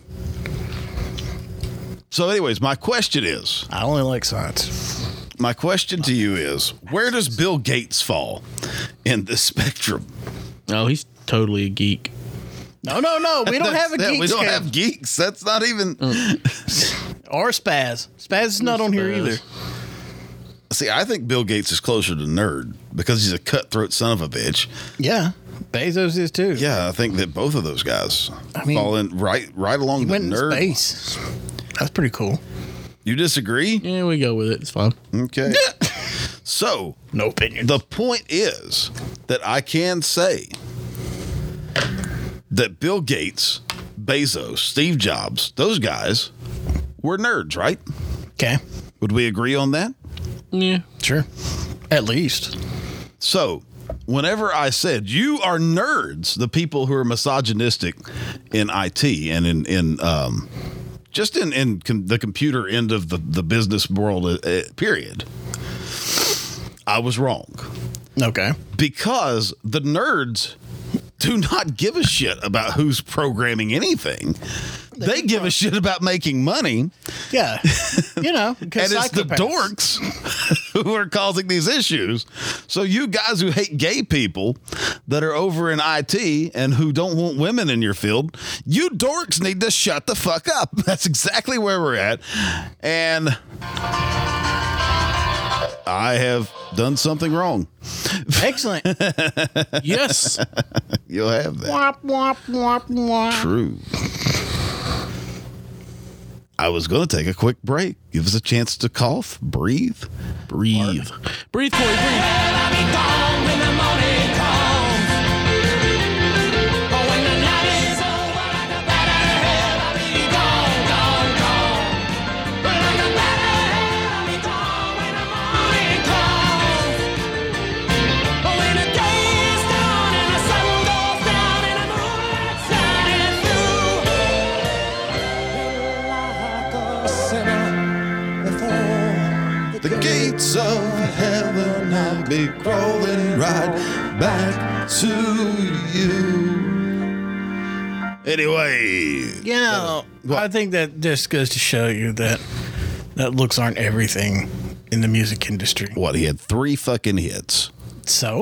So, anyways, my question is. I only like science. My question to you is, where does Bill Gates fall in this spectrum? oh, he's totally a geek. No, no, no. We don't have a Yeah, geek we don't scam. have geeks. That's not even. Or Spaz. Spaz is not on here Spaz. either. See, I think Bill Gates is closer to nerd because he's a cutthroat son of a bitch. Yeah, Bezos is too. Yeah, I think that both of those guys I mean, fall in right right along He the went into nerd. space. That's pretty cool. You disagree? Yeah, we go with it. It's fine. Okay. So No opinion. the point is that I can say that Bill Gates, Bezos, Steve Jobs, those guys were nerds, right? Okay, Would we agree on that? Yeah. sure. At least. So, whenever I said you are nerds, the people who are misogynistic in I T and in in um, just in in com- the computer end of the the business world, uh, uh, period, I was wrong Okay. because the nerds do not give a shit about who's programming anything. They give a shit about making money. Yeah. You know, And because it's the dorks who are causing these issues. So you guys who hate gay people that are over in I T and who don't want women in your field, you dorks need to shut the fuck up. That's exactly where we're at. And I have done something wrong. Excellent. Yes. You'll have that. Womp, womp, womp, womp. True. I was going to take a quick break. Give us a chance to cough, breathe. Breathe. Breathe, Corey, breathe. The gates of heaven, I'll be crawling right back to you. Anyway, You know, I think that just goes to show you that that looks aren't everything in the music industry. what, he had three fucking hits. So,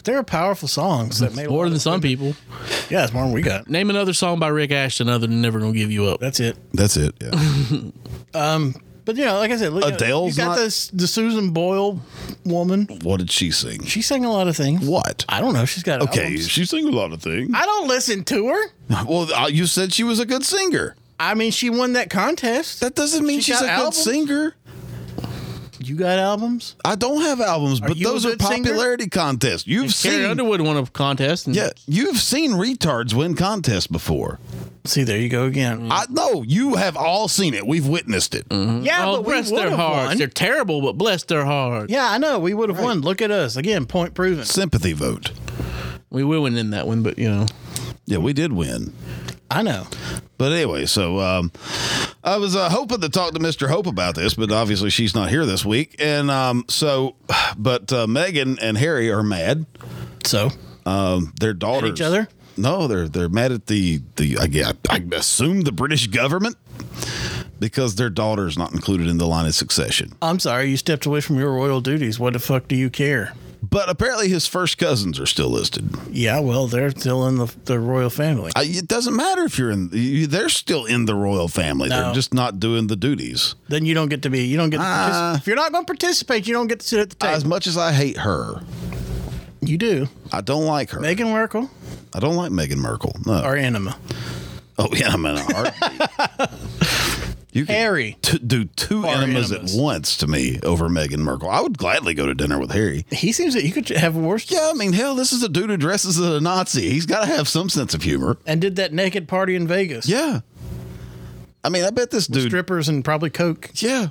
they're powerful songs that made a More lot than of some people. people. Yeah, it's more than we got. Name another song by Rick Ashton other than Never Gonna Give You Up. That's it. That's it. Yeah. But you know, like I said, look, Adele's you got not- this the Susan Boyle woman. What did she sing? She sang a lot of things. What? I don't know. She's got Okay, albums. she sang a lot of things. I don't listen to her. Well, uh, you said she was a good singer. I mean, she won that contest. That doesn't mean She she's got a good albums? singer. You got albums? I don't have albums, but you a those are good singer? popularity contests. You've Carrie seen, Underwood won a contest. And yeah, you've seen retards win contests before. See, there you go again. I know you have all seen it. We've witnessed it. Yeah, Oh, but we bless would their have hearts. won. They're terrible, but bless their hearts. Yeah, I know. We would have won. Look at us. Again, point proven. Sympathy vote. We will win in that one, but you know. Yeah, we did win. I know. But anyway, so um, I was uh, hoping to talk to Mister Hope about this, but obviously she's not here this week. And um, so, but uh, Meghan and Harry are mad. So, Um, their daughters. each other? No, they're they're mad at the the I, yeah, I assume the British government because their daughter's not included in the line of succession. I'm sorry, you stepped away from your royal duties. What the fuck do you care? But apparently his first cousins are still listed. Yeah, well, they're still in the, the royal family. I, it doesn't matter if you're in. You, they're still in the royal family. No. They're just not doing the duties. Then you don't get to be. You don't get. To Ah. partic- if you're not going to participate, you don't get to sit at the table. As much as I hate her, you do. I don't like her. Meghan Markle I don't like Meghan Markle. No. or Enema? Oh yeah, I'm in a heartbeat. You could Harry. t- do two Or enemas, enemas. at once to me over Meghan Markle. I would gladly go to dinner with Harry. He seems that you could have worse. Yeah, I mean, hell, this is a dude who dresses as a Nazi. He's got to have some sense of humor. And did that naked party in Vegas. Yeah. I mean, I bet this dude. Strippers and probably coke. Yeah.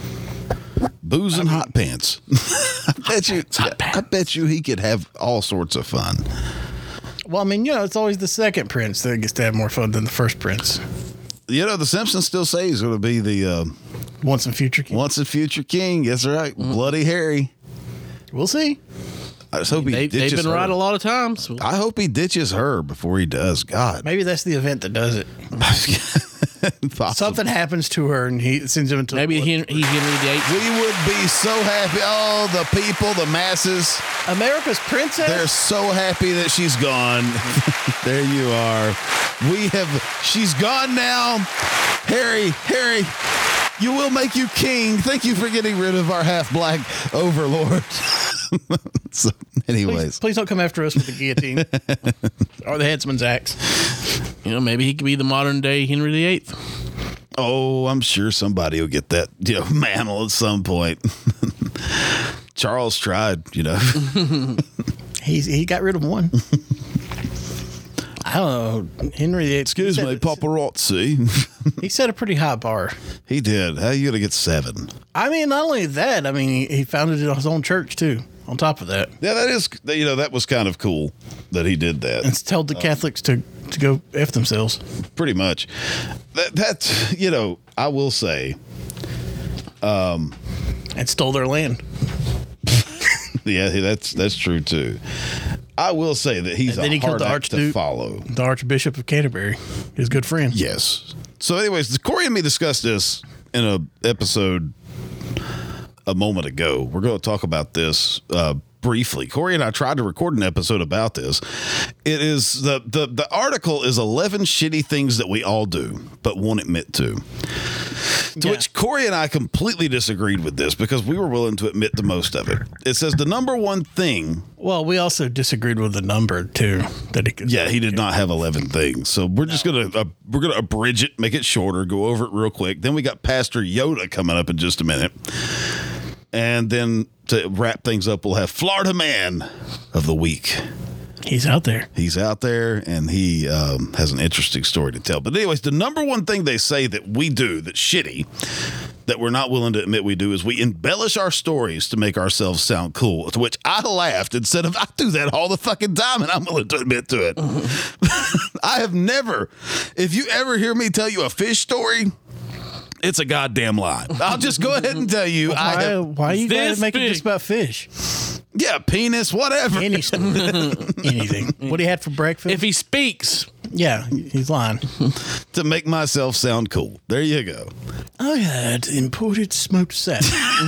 Booze and hot pants. I bet you. I bet you he could have all sorts of fun. Well, I mean, you know, it's always the second prince that gets to have more fun than the first prince. You know, the Simpsons still say he's going to be the uh, Once and future king. once and future king. That's right. Bloody Harry. We'll see. I just hope he They, ditches they've been her. right a lot of times. I hope he ditches her before he does. God. Maybe that's the event that does it. Possibly. Something happens to her and he sends him into Maybe the he, he's Henry the Eighth. We would be so happy. Oh, the people, the masses. America's princess. They're so happy that she's gone. There you are. We have, she's gone now. Harry, Harry, you will make you king. Thank you for getting rid of our half black overlord. So, anyways. Please, please don't come after us with the guillotine or the headsman's axe. You know, maybe he could be the modern day Henry the Eighth. Oh, I'm sure somebody will get that, you know, mantle at some point. Charles tried, you know. He's he got rid of one. I don't know. Henry the Eighth. Excuse he me, set- paparazzi. He set a pretty high bar. He did. How you gonna get seven? I mean, not only that, I mean, he, he founded his own church too. On top of that, Yeah, that is. You know, that was kind of cool that he did that. and told the Catholics to to go f themselves. Pretty much. That that's you know, I will say, And stole their land. yeah, that's that's true too. I will say that he's And then a he killed hard the act to Archduke. follow. The Archbishop of Canterbury, his good friend. Yes. So, anyways, Corey and me discussed this in a episode a moment ago. We're going to talk about this uh, briefly. Corey and I tried to record an episode about this. It is the, the the article is eleven shitty things that we all do but won't admit to. To Yeah. which Corey and I completely disagreed with this because we were willing to admit to most of it. It says the number one thing. Well, we also disagreed with the number too. That he could. Yeah, he did not have eleven things. So we're just gonna uh, we're gonna abridge it, make it shorter, go over it real quick. Then we got Pastor Yoda coming up in just a minute, and then to wrap things up, we'll have Florida Man of the Week. He's out there. He's out there, and he um, has an interesting story to tell. But anyways, the number one thing they say that we do that's shitty, that we're not willing to admit we do, is we embellish our stories to make ourselves sound cool. To which I laughed and said, I do that all the fucking time, and I'm willing to admit to it. I have never, if you ever hear me tell you a fish story, it's a goddamn lie. I'll just go ahead and tell you. I Why, have, why you gotta This make it big. just about fish? yeah, penis, whatever. Any anything. What he had for breakfast? If he speaks, yeah, he's lying. To make myself sound cool. There you go. I had imported smoked salmon.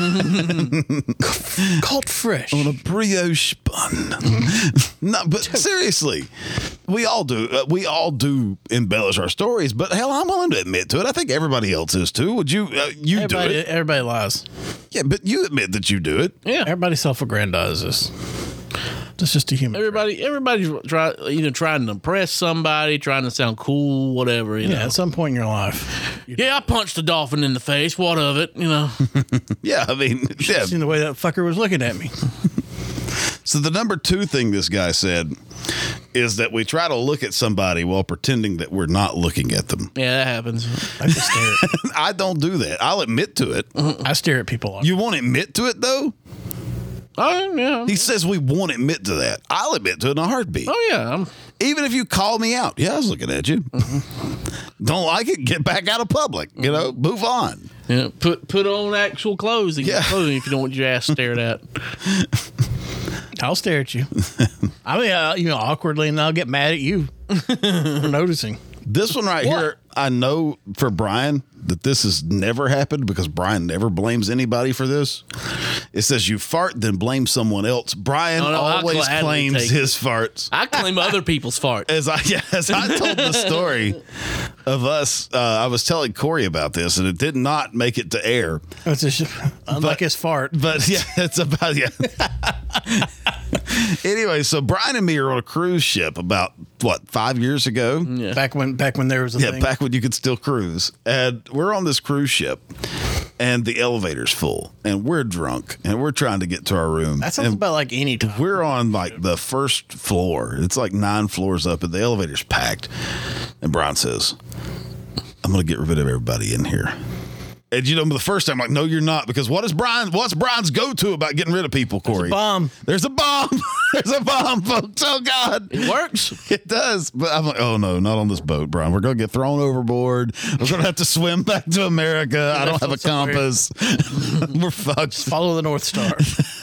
Caught fresh. On a brioche bun. No, but seriously, we all do. Uh, we all do embellish our stories, but hell, I'm willing to admit to it. I think everybody else is too. Would you? Uh, you everybody, do it? Everybody lies. Yeah, but you admit that you do it. Yeah. Everybody self-aggrandizes. That's just a human. Everybody, everybody's try, you know, trying to impress somebody, trying to sound cool, whatever. You Yeah, know. at some point in your life. Yeah, I punched a dolphin in the face. What of it? You know. Yeah, I mean, yeah. Seen the way that fucker was looking at me. So the number two thing this guy said is that we try to look at somebody while pretending that we're not looking at them. Yeah, that happens. I just stare. At, I don't do that. I'll admit to it. I stare at people. You won't admit to it though? Oh yeah. He says we won't admit to that. I'll admit to it in a heartbeat. Oh yeah. I'm, Even if you call me out. Yeah, I was looking at you. Mm-hmm. Don't like it? Get back out of public. You know, move on. yeah. Put put on actual clothing. Yeah. Clothing if you don't want your ass stared at. I'll stare at you. I mean, uh, you know, awkwardly, and I'll get mad at you for noticing. This one right What? here, I know for Brian that this has never happened because Brian never blames anybody for this. It says you fart, then blame someone else. Brian Oh, no, I always gladly claims take his farts. I claim other people's farts. As I yeah, as I told the story of us, uh, I was telling Corey about this, and it did not make it to air. It's just, unlike But- his fart. But yeah, it's about yeah. Anyway, so Brian and me are on a cruise ship about what five years ago. Yeah. Back when, back when there was a Yeah, thing. back when you could still cruise. And we're on this cruise ship, and the elevator's full, and we're drunk, and we're trying to get to our room. That sounds and about like any time. we're on like the first floor. It's like nine floors up, and the elevator's packed. And Brian says, I'm going to get rid of everybody in here. And you know, the first time, I'm like, no, you're not, because what is Brian? What's Brian's go-to about getting rid of people, Corey? bomb. There's a bomb. There's a bomb, folks. Oh God, It works. it does. But I'm like, oh no, not on this boat, Brian. We're gonna get thrown overboard. We're gonna have to swim back to America. I don't have a compass. We're fucked. Follow the North Star.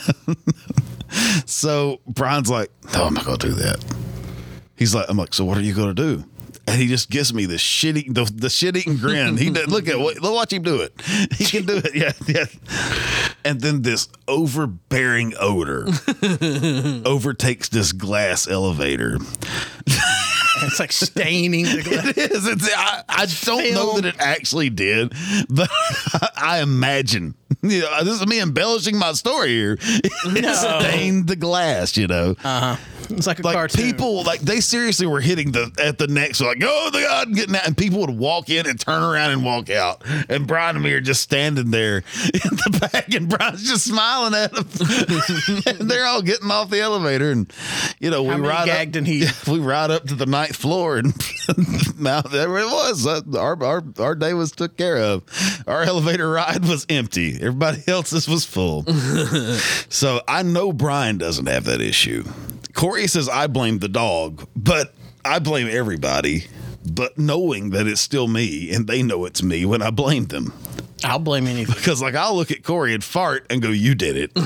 So Brian's like, no, I'm not gonna do that. He's like, I'm like, so what are you gonna do? And he just gives me the shit, the, the shit-eating grin. He did, look at what, watch him do it. He can do it. Yeah, yeah. And then this overbearing odor overtakes this glass elevator. It's like staining the glass. It is. It's, I, I don't know that it actually did, but I imagine. You know, this is me embellishing my story here. It No. stained the glass, you know. Uh-huh. It's like a Like cartoon. people, like they seriously were hitting the at the neck, so like, oh the God, I'm getting out, and people would walk in and turn around and walk out, and Brian and me are just standing there in the back, and Brian's just smiling at them, and they're all getting off the elevator, and you know How we many ride gagged up, and he- we ride up to the ninth floor, and now there it was. Uh, our our our day was took care of. Our elevator ride was empty. Everybody else's was full. So I know Brian doesn't have that issue. Corey says I blame the dog, but I blame everybody, but knowing that it's still me and they know it's me when I blame them. I'll blame anything. Because like I'll look at Corey and fart and go, you did it.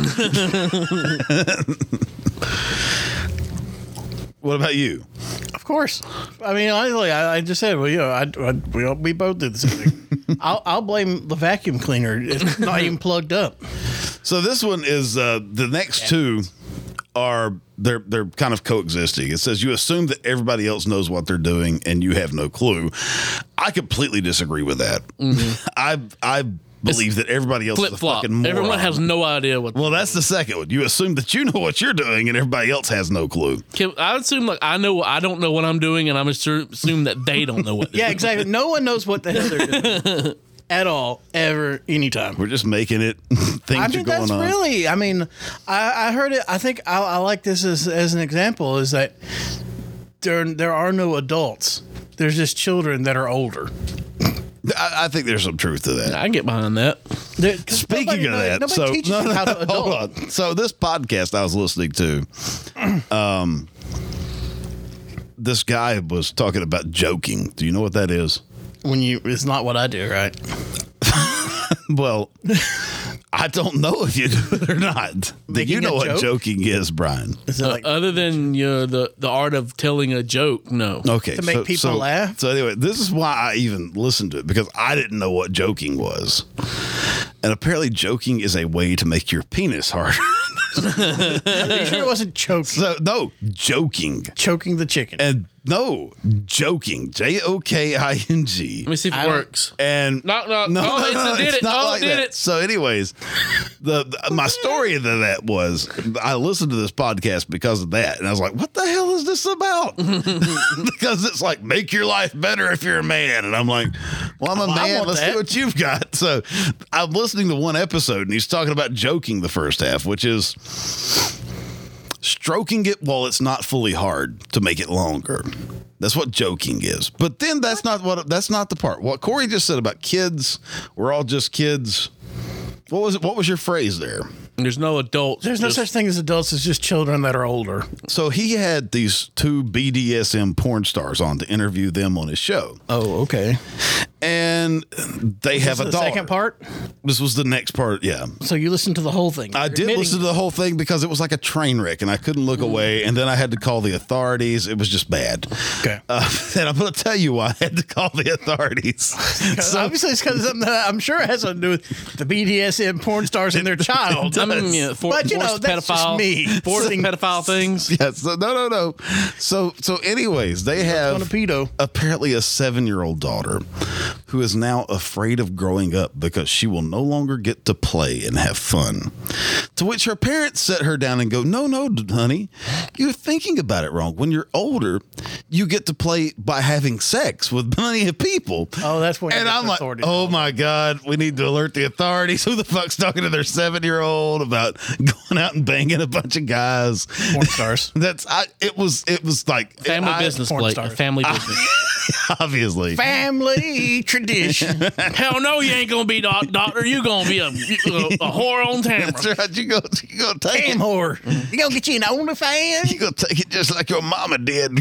What about you? Of course. I mean, honestly, I, I just said, well, you know, I, I, we, we both did the same thing. I'll, I'll blame the vacuum cleaner. It's not even plugged up. So this one is uh, the next two are they're they're kind of coexisting. It says you assume that everybody else knows what they're doing and you have no clue. I completely disagree with that. Mm-hmm. I I believe that everybody else Flip is a flop. fucking moron. Everyone has no idea what. Well, that's the second one. You assume that you know what you're doing and everybody else has no clue. Can, I assume like I know I don't know what I'm doing, and I'm assu- assume that they don't know what. They're Yeah, doing. exactly. No one knows what the hell they're doing at all, ever, anytime. We're just making it. Things I are mean, going that's on. really, I mean, I, I heard it. I think I, I like this as, as an example is that there, there are no adults. There's just children that are older. I, I think there's some truth to that. I can get behind that. There- 'cause Speaking nobody- of that, nobody so teaches no, you no, how to hold adult. on. So this podcast I was listening to, um, this guy was talking about joking. Do you know what that is? When you, it's not what I do, right? Well, I I don't know if you do it or not. Do Making you know a what joke? joking is, Brian? Is it like Other than you know, the the art of telling a joke, no. Okay. To make so, people so- laugh? So anyway, this is why I even listened to it, because I didn't know what joking was. And apparently joking is a way to make your penis harder. are you sure it wasn't choking? So no, joking. Choking the chicken. And no, joking. J O K I N G. Let me see if it I don't- works. And No, no, oh, it's- it did it's it. not Oh, it like did that. it. So, anyways, the, the my story to that was I listened to this podcast because of that, and I was like, "What the hell is this about?" Because it's like make your life better if you're a man, and I'm like, "Well, I'm a Well, I man. want Let's that. see what you've got." So, I'm listening to one episode, and he's talking about joking the first half, which is stroking it while it's not fully hard to make it longer. That's what joking is. But then that's not what that's not the part. What Corey just said about kids, we're all just kids. What was it? What was your phrase there? There's no adults. There's no just- such thing as adults. It's just children that are older. So he had these two B D S M porn stars on to interview them on his show. Oh, okay. And they have a the daughter. second part. This was the next part, yeah. So you listened to the whole thing. I You're did admitting- listen to the whole thing because it was like a train wreck and I couldn't look away. And then I had to call the authorities. It was just bad. Okay. Uh, and I'm going to tell you why I had to call the authorities. So obviously, it's because something that I'm sure it has something to do with the B D S M porn stars and their child. I mean, yeah, for, But, you know, forced that's just pedophile, me. forced Forcing- pedophile things. Yeah, so no, no, no. So, so, anyways, they have on a pedo. apparently a seven-year-old daughter who is now afraid of growing up because she will no longer get to play and have fun. To which her parents set her down and go, "No, no, honey, you're thinking about it wrong. When you're older, you get to play by having sex with plenty of people." Oh, that's when you And get I'm the like, authority. "Oh my God, we need to alert the authorities. Who the fuck's talking to their seven-year-old about going out and banging a bunch of guys?" Porn stars. That's I. It was. It was like Family I- business, porn Blake. stars. Family business. Obviously, Family tradition. Hell no, you ain't gonna be doc- doctor. You gonna be a, a, a whore on camera. that's right. You go. You go take Damn it. whore. You gonna get you an OnlyFans? You go take it just like your mama did.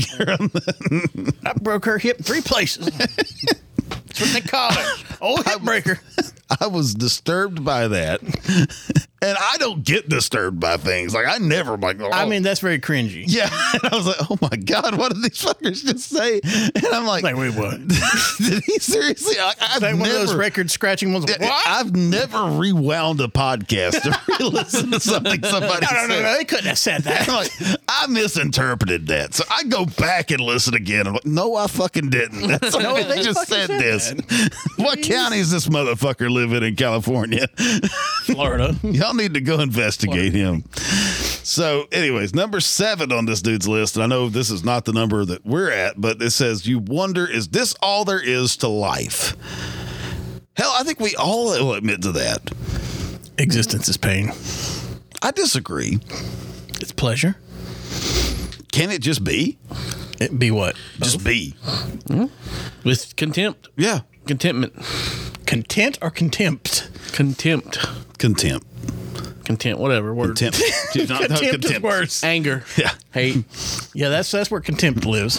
I broke her hip in three places. That's what they call it. Old hip breaker. I was disturbed by that, and I don't get disturbed by things. Like I never like. Oh. I mean, that's very cringy. Yeah, and I was like, "Oh my God, what did these fuckers just say?" And I'm like, Like, wait, what? "Did he seriously?" I, I've Like one never, of those record scratching ones. What? I've never rewound a podcast to re-listen to something somebody No, no, no, said. no. They couldn't have said that. I'm like, I misinterpreted that. So I go back and listen again. I'm like, no, I fucking didn't. That's No, they they just fucking said said this. What county is this motherfucker living in California? Florida. Y'all need to go investigate him. So, anyways, number seven on this dude's list, and I know this is not the number that we're at, but it says, you wonder, is this all there is to life? Hell, I think we all will admit to that. Existence is pain. I disagree. It's pleasure. Can it just be? It be what? Just be. With contempt, Yeah. contentment, Content or contempt? contempt, Contempt. contempt, whatever word. Contempt. Dude, not- not Contempt is worse. Anger, Yeah. hate. Yeah, that's that's where contempt lives.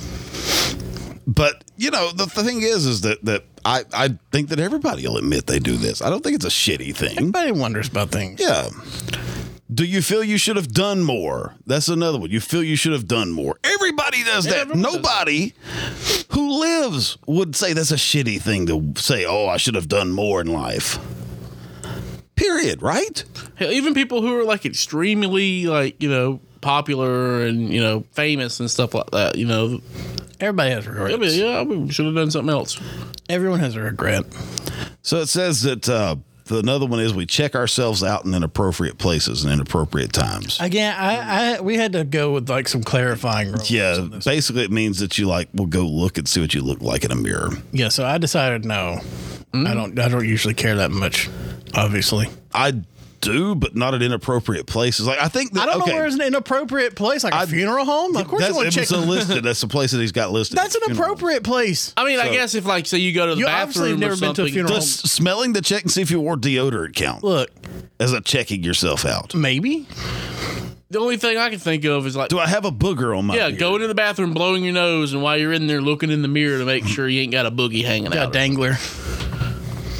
But, you know, the, the thing is, is that, that I, I think that everybody will admit they do this. I don't think it's a shitty thing. Everybody wonders about things. Yeah. Do you feel you should have done more? That's another one. You feel you should have done more. Everybody does that. everyone does Nobody who lives would say that's a shitty thing to say, oh, I should have done more in life. Period, right? Hell, even people who are like extremely like you know popular and you know famous and stuff like that. You know, Everybody has regrets. I mean, yeah, we should have done something else. Everyone has a regret. So it says that uh, the another one is we check ourselves out in inappropriate places and inappropriate times. Again, I, I we had to go with like some clarifying rules. Yeah, on this. basically it means that you like will go look and see what you look like in a mirror. Yeah, so I decided no. I don't I don't usually care that much, obviously. I do, but not at inappropriate places. Like I think that, I don't okay, know where is an inappropriate place, like a I- funeral home. Of course, you that's, want it to was check. so listed. That's the place that he's got listed. That's an Funeral. appropriate place. I mean, I guess if like say you go to the You obviously bathroom have or never been to a something. funeral. Does smelling the check and see if you wore deodorant count Look, as a checking yourself out? maybe. The only thing I can think of is like, Do I have a booger on my yeah, beard? go into the bathroom, blowing your nose, and while you're in there looking in the mirror to make sure you ain't got a boogie hanging Got a out. dangler.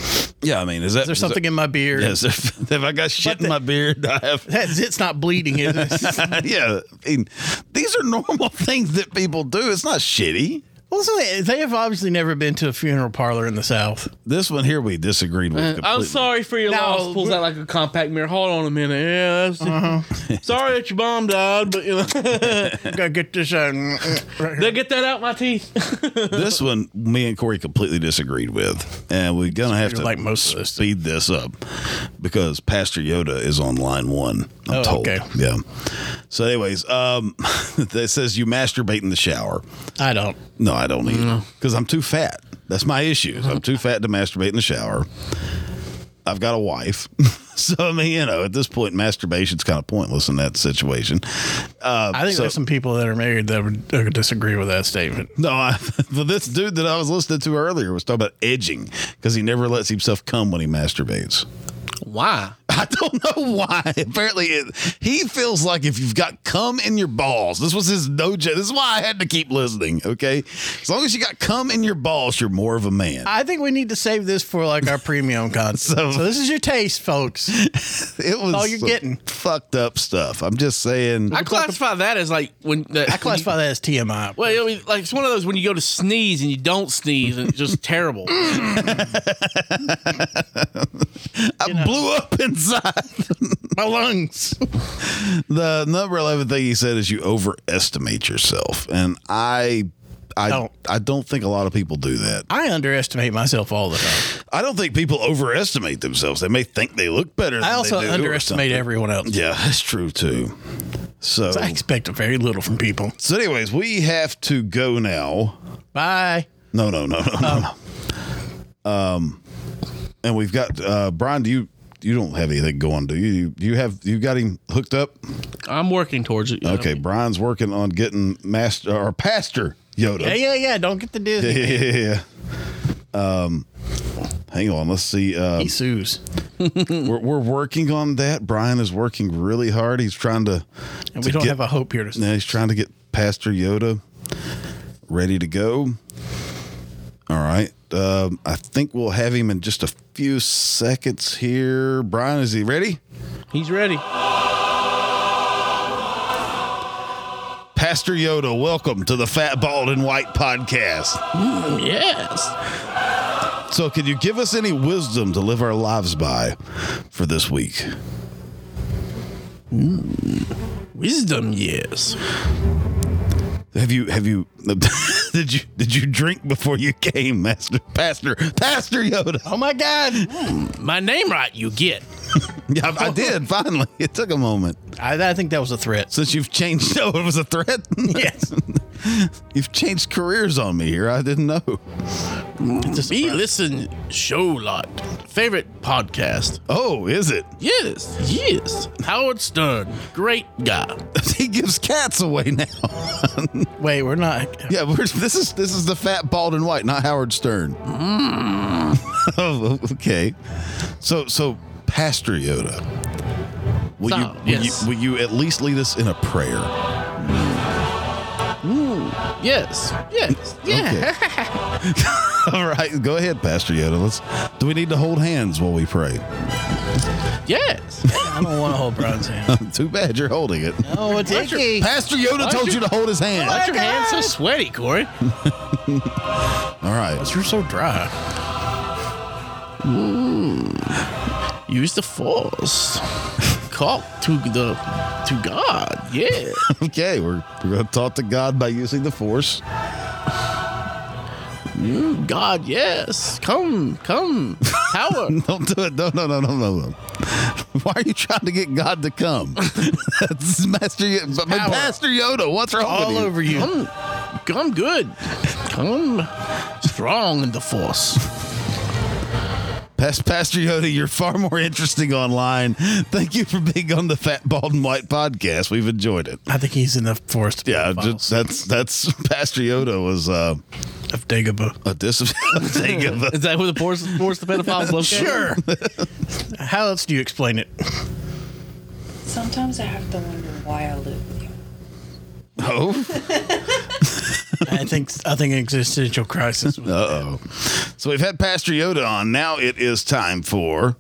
Yeah, I mean, is that Is there something in my beard? Yes. If, if I got shit But in my beard, I have. That's, it's not bleeding, is it? Yeah, I mean, these are normal things that people do. It's not shitty. Well, so they, they have obviously never been to a funeral parlor in the South. This one here we disagreed with. I'm completely. sorry for your No, loss. Pulls out like a compact mirror. Hold on a minute. Yeah, that's Uh-huh. sorry that your mom died, but you know, Gotta get this out. Right they get that out my teeth. This one, me and Corey completely disagreed with, and we're gonna have to Like most of this. speed this up because Pastor Yoda is on line one. I'm Oh, told. okay. Yeah. So, anyways, um, it says you masturbate in the shower. I don't. No, I don't either because I'm too fat. That's my issue. I'm too fat to masturbate in the shower. I've got a wife. So, I mean, you know, at this point, masturbation's kind of pointless in that situation. Uh, I think so, there's some people that are married that would uh, disagree with that statement. No, I, but this dude that I was listening to earlier was talking about edging because he never lets himself come when he masturbates. Why? I don't know why. Apparently, it, he feels like if you've got cum in your balls, this was his no joke. This is why I had to keep listening. Okay, as long as you got cum in your balls, you're more of a man. I think we need to save this for like our premium content. So- so, this is your taste, folks. It was all you're some getting. fucked up stuff. I'm just saying. I classify that as like when the, I classify that as T M I. Well, I mean, like it's one of those when you go to sneeze and you don't sneeze and it's just terrible. I blew up inside. My lungs. The number eleven thing he said is you overestimate yourself, and I. I Don't. I don't think a lot of people do that. I underestimate myself all the time. I don't think people overestimate themselves. They may think they look better. I than also they do or underestimate something. everyone else. Yeah, that's true too. So, I expect very little from people. so anyways, we have to go now. Bye. No, no, no, no, no. no. Um, and we've got uh, Brian. Do you you don't have anything going, do you? You, you have you got him hooked up? I'm working towards it. you know. Okay, Brian's working on getting master or Pastor Yoda. Yeah, yeah, yeah. Don't get the Yeah, Disney. yeah, yeah, yeah. Um, hang on. Let's see. Uh, He sues. we're we're working on that. Brian is working really hard. He's trying to. And to we don't get- have a hope here to Yeah, he's trying to get Pastor Yoda ready to go. All right. Um, I think we'll have him in just a few seconds here. Brian, is he ready? He's ready. Pastor Yoda, welcome to the Fat, Bald, and White podcast. Yes. So, can you give us any wisdom to live our lives by for this week? Wisdom, yes. Have you have you did you did you drink before you came, Master Pastor Pastor Yoda? Oh my God. My name right, you get. Yeah, I, I did finally. It took a moment. I, I think that was a threat. Since you've changed, oh, it was a threat. Yes. You've changed careers on me here. I didn't know. We listen show lot. Favorite podcast. Oh, is it? Yes, yes. Howard Stern, great guy. He gives cats away now. Wait, we're not. Yeah, we're, this is this is the Fat, Bald, and White, not Howard Stern. Mm. Oh, okay. So so Pastor Yoda, will So, you will, yes. you will you at least lead us in a prayer? Yes, yes, yeah. Okay. All right, go ahead, Pastor Yoda. Let's. Do we need to hold hands while we pray? Yes. I don't want to hold Brian's hand. Too bad you're holding it. Oh, it's What's your- icky. Pastor Yoda told you to hold his hand. Why's your hands so sweaty, Corey? All right. You're so dry. Use the force. Talk to the to God. Yeah. Okay, we're we're gonna talk to God by using the Force. God, yes. Come, come. Howard. Don't do it. No, no, no, no, no, no. Why are you trying to get God to come? That's Master Yoda. But Power. Pastor Yoda, what's wrong All with you? over you. Come, come good. Come strong in the force. Pas- Pastor Yoda, you're far more interesting online. Thank you for being on the Fat, Bald, and White podcast. We've enjoyed it. I think he's in the forest. Yeah, just, that's that's Pastor Yoda was uh, of Dagobah. a dis. Take of a- Is that where the force, force the pedophiles located? Sure. How else do you explain it? Sometimes I have to wonder why I live with you. Oh, I think I think existential crisis. Was uh oh. So we've had Pastor Yoda on. Now it is time for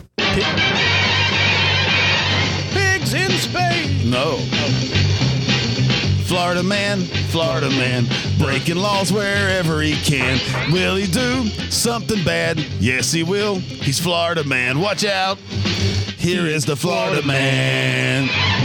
pigs in space. no. Florida man, Florida man, breaking laws wherever he can. Will he do something bad? Yes, he will. He's Florida man. Watch out. Here is the Florida man.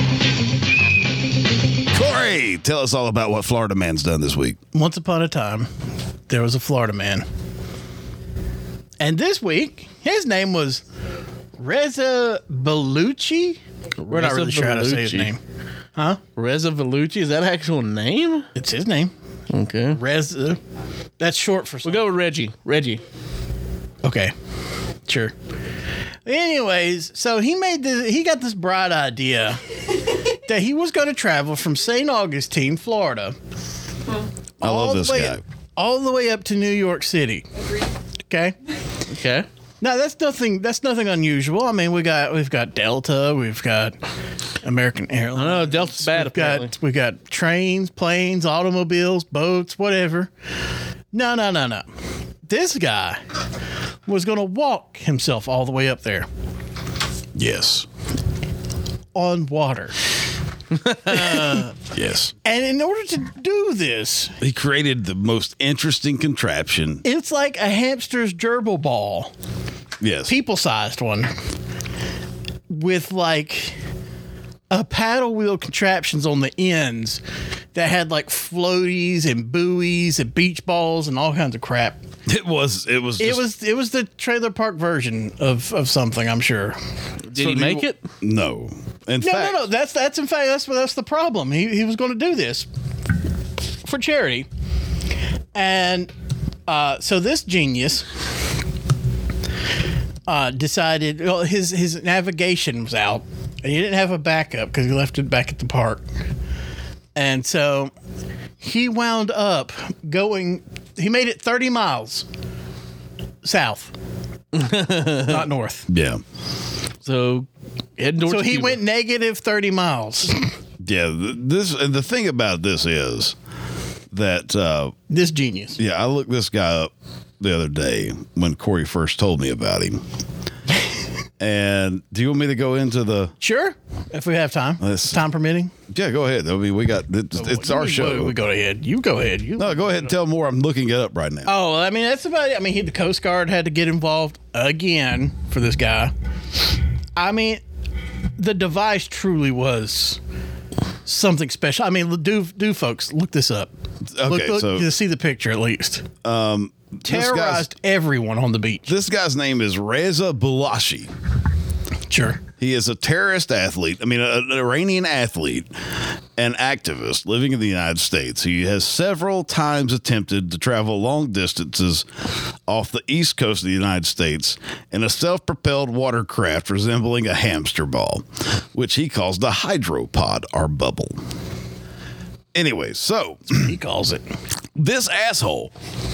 Corey, tell us all about what Florida man's done this week. Once upon a time, there was a Florida man. And this week, his name was Reza Bellucci. We're not Reza really sure how to say his Bellucci. name. Huh? Reza Vellucci, is that an actual name? It's his name. Okay. Reza. That's short for We'll something. go with Reggie. Reggie. Okay. Sure. Anyways, so he made this, he got this bright idea that he was going to travel from Saint Augustine, Florida. I all love the this way- guy. All the way up to New York City. Okay? Okay. Now that's nothing that's nothing unusual. I mean, we got we've got Delta, we've got American Airlines. I know Delta's bad, We've apparently. got we got trains, planes, automobiles, boats, whatever. No, no, no, no. This guy was going to walk himself all the way up there Yes. on water. Yes. And in order to do this, He created the most interesting contraption. it's like a hamster's gerbil ball, Yes. people-sized one, with like a paddle wheel contraptions on the ends that had like floaties and buoys and beach balls and all kinds of crap. It was. It was. It just- was it was the trailer park version of, of something, I'm sure. Did So he do make you- it? No. In No, fact, no, no. That's that's in fact that's that's the problem. He he was going to do this for charity, and uh, so this genius uh, decided. Well, his his navigation was out, and he didn't have a backup because he left it back at the park, and so he wound up going. He made it thirty miles south, not north. Yeah. So heading towards So he Cuba. went negative thirty miles. Yeah. th- This and the thing about this is that uh, This genius. yeah, I looked this guy up the other day when Corey first told me about him. And do you want me to go into the? Sure, if we have time, Let's- time permitting. Yeah, go ahead. I mean, we got it's, it's our We- show. We go ahead. You go ahead. You. No, go ahead and tell more. I'm looking it up right now. Oh, I mean that's about it. I mean, he, the Coast Guard had to get involved again for this guy. I mean, the device truly was something special. I mean, do do folks look this up? Okay, look, look so- to see the picture at least. Um, this guy's- Terrorized everyone on the beach. This guy's name is Reza Bulashi. Sure. He is a terrorist athlete. I mean, a- an Iranian athlete and activist living in the United States. He has several times attempted to travel long distances off the east coast of the United States in a self-propelled watercraft resembling a hamster ball, which he calls the hydropod or bubble. Anyway, so He calls it. this asshole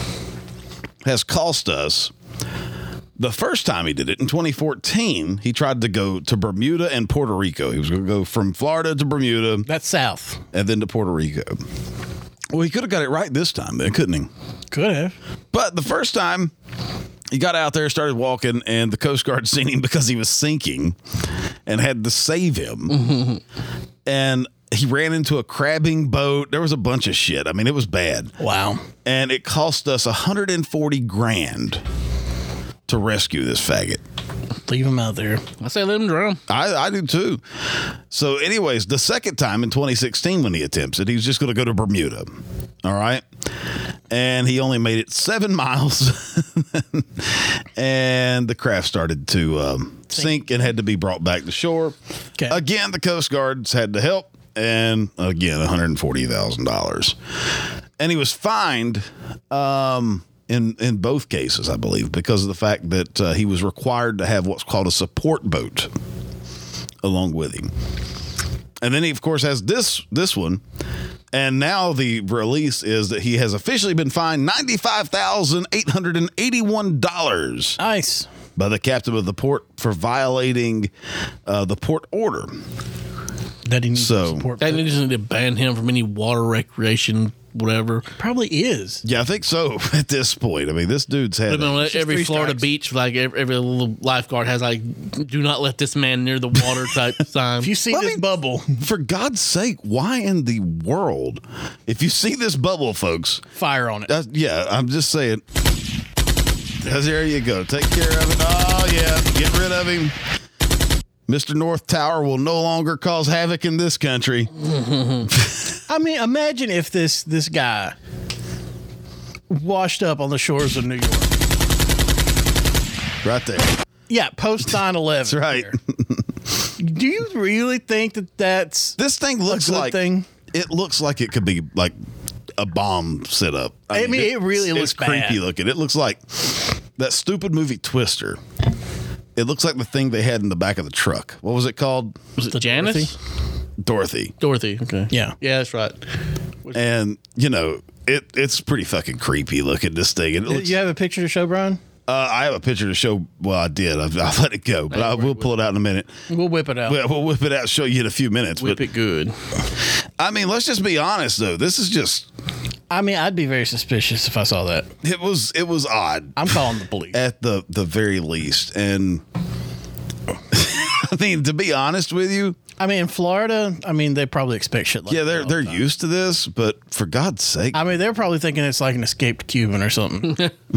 has cost us. The first time he did it in twenty fourteen, he tried to go to Bermuda and Puerto Rico. He was going to go from Florida to Bermuda That's south. and then to Puerto Rico. Well, he could have got it right this time, then, couldn't he? Could have. But the first time he got out there, started walking, and the Coast Guard seen him because he was sinking and had to save him. And he ran into a crabbing boat. There was a bunch of shit. I mean, it was bad. Wow. And it cost us one hundred forty grand to rescue this faggot. Leave him out there. I say let him drown. I, I do too. So, anyways, the second time in twenty sixteen when he attempts it, he's just going to go to Bermuda. All right. And he only made it seven miles. And the craft started to um, sink and had to be brought back to shore. Okay. Again, the Coast Guards had to help. And again, one hundred forty thousand dollars. And he was fined. Um, In, in both cases, I believe, because of the fact that uh, he was required to have what's called a support boat along with him. And then he, of course, has this this one. And now the release is that he has officially been fined ninety-five thousand eight hundred eighty-one dollars Nice. by the captain of the port for violating uh, the port order. That he needs So- some support. They just need to ban him from any water recreation, whatever. Probably is. Yeah, I think so at this point. I mean, this dude's had. I mean, a- every three Florida strikes. beach, like every, every little lifeguard has, like, do not let this man near the water type sign. If you see Let this me- bubble, For God's sake, why in the world? If you see this bubble, folks, fire on it. that's, yeah, I'm just saying. That's- There you go. Take care of it. Oh, yeah. Get rid of him. Mister North Tower will no longer cause havoc in this country. I mean, imagine if this this guy washed up on the shores of New York. Right there. Yeah, post nine eleven. That's right. Do you really think that that's This thing looks good like thing? it looks like it could be like a bomb set up. I mean, it really it's, looks it's creepy bad. looking. It looks like that stupid movie Twister. It looks like the thing they had in the back of the truck. What was it called? Was it Janice? Dorothy. Dorothy. Okay. Yeah. Yeah, that's right. And you know, it it's pretty fucking creepy looking, this thing. And it looks, You have a picture to show, Brian? uh, I have a picture to show. Well, I did. I've, I'll let it go, but I will pull it out in a minute. We'll whip it out. We'll, we'll whip it out and show you in a few minutes. Whip but it good. I mean, let's just be honest, though. This is just I mean, I'd be very suspicious if I saw that. it was it was odd. I'm calling the police. At the the very least. And I mean, to be honest with you, I mean, in Florida, I mean, they probably expect shit like yeah, that they're all they're the time. used to this, but for God's sake, I mean, they're probably thinking it's like an escaped Cuban or something.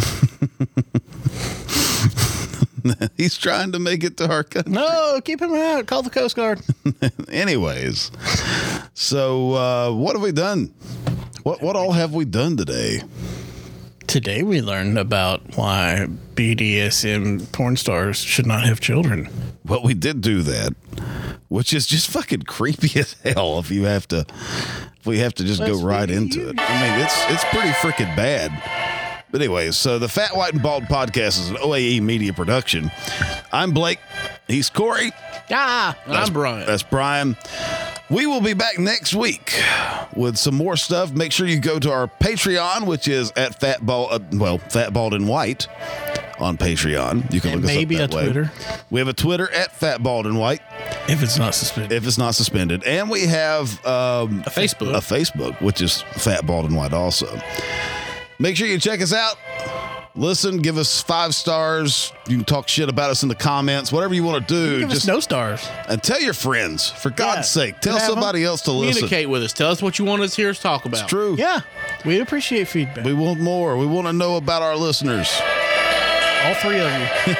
he's trying to make it to our country. No, keep him out. Call the Coast Guard. Anyways, so uh, what have we done? What what all have we done today? Today we learned about why B D S M porn stars should not have children. Well, we did do that, which is just fucking creepy as hell. If you have to, if we have to just Let's go right be- into it. I mean, it's it's pretty freaking bad. But anyways, so the Fat, White, and Bald podcast is an O A E media production. I'm Blake. He's Corey. Ah, I'm Brian. That's Brian. We will be back next week with some more stuff. Make sure you go to our Patreon, which is at Fat Bald, uh, well, Fat Bald and White on Patreon. You can And look us maybe up that a way. Twitter. We have a Twitter at Fat Bald and White if it's not suspended. if it's not suspended, and we have um, A Facebook. a Facebook, which is Fat Bald and White also. Make sure you check us out. Listen, give us five stars. You can talk shit about us in the comments, whatever you want to do. Give us Just no stars. and tell your friends, for God's Yeah. sake. Tell Have 'em. somebody else to listen. Communicate with us. Tell us what you want us to hear us talk about. It's true. Yeah, we appreciate feedback. We want more. We want to know about our listeners. All three of you.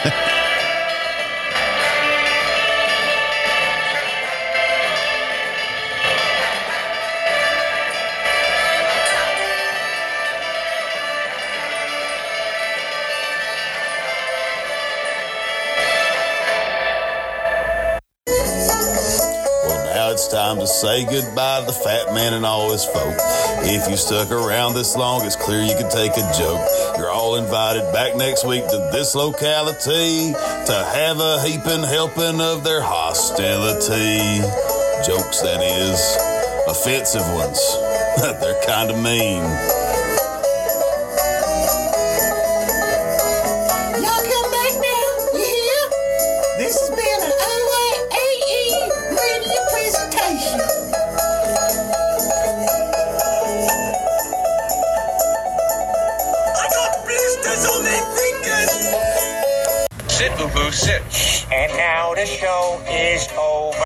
Well, now it's time to say goodbye to the fat man and all his folk. If you stuck around this long, it's clear you can take a joke. You're all invited back next week to this locality to have a heaping helping of their hostility. Jokes, that is. Offensive ones. They're kind of mean. Y'all come back now, you hear? This has been an O A E radio presentation. I got blisters on their fingers. Sit, boo boo, sit. And now the show is over.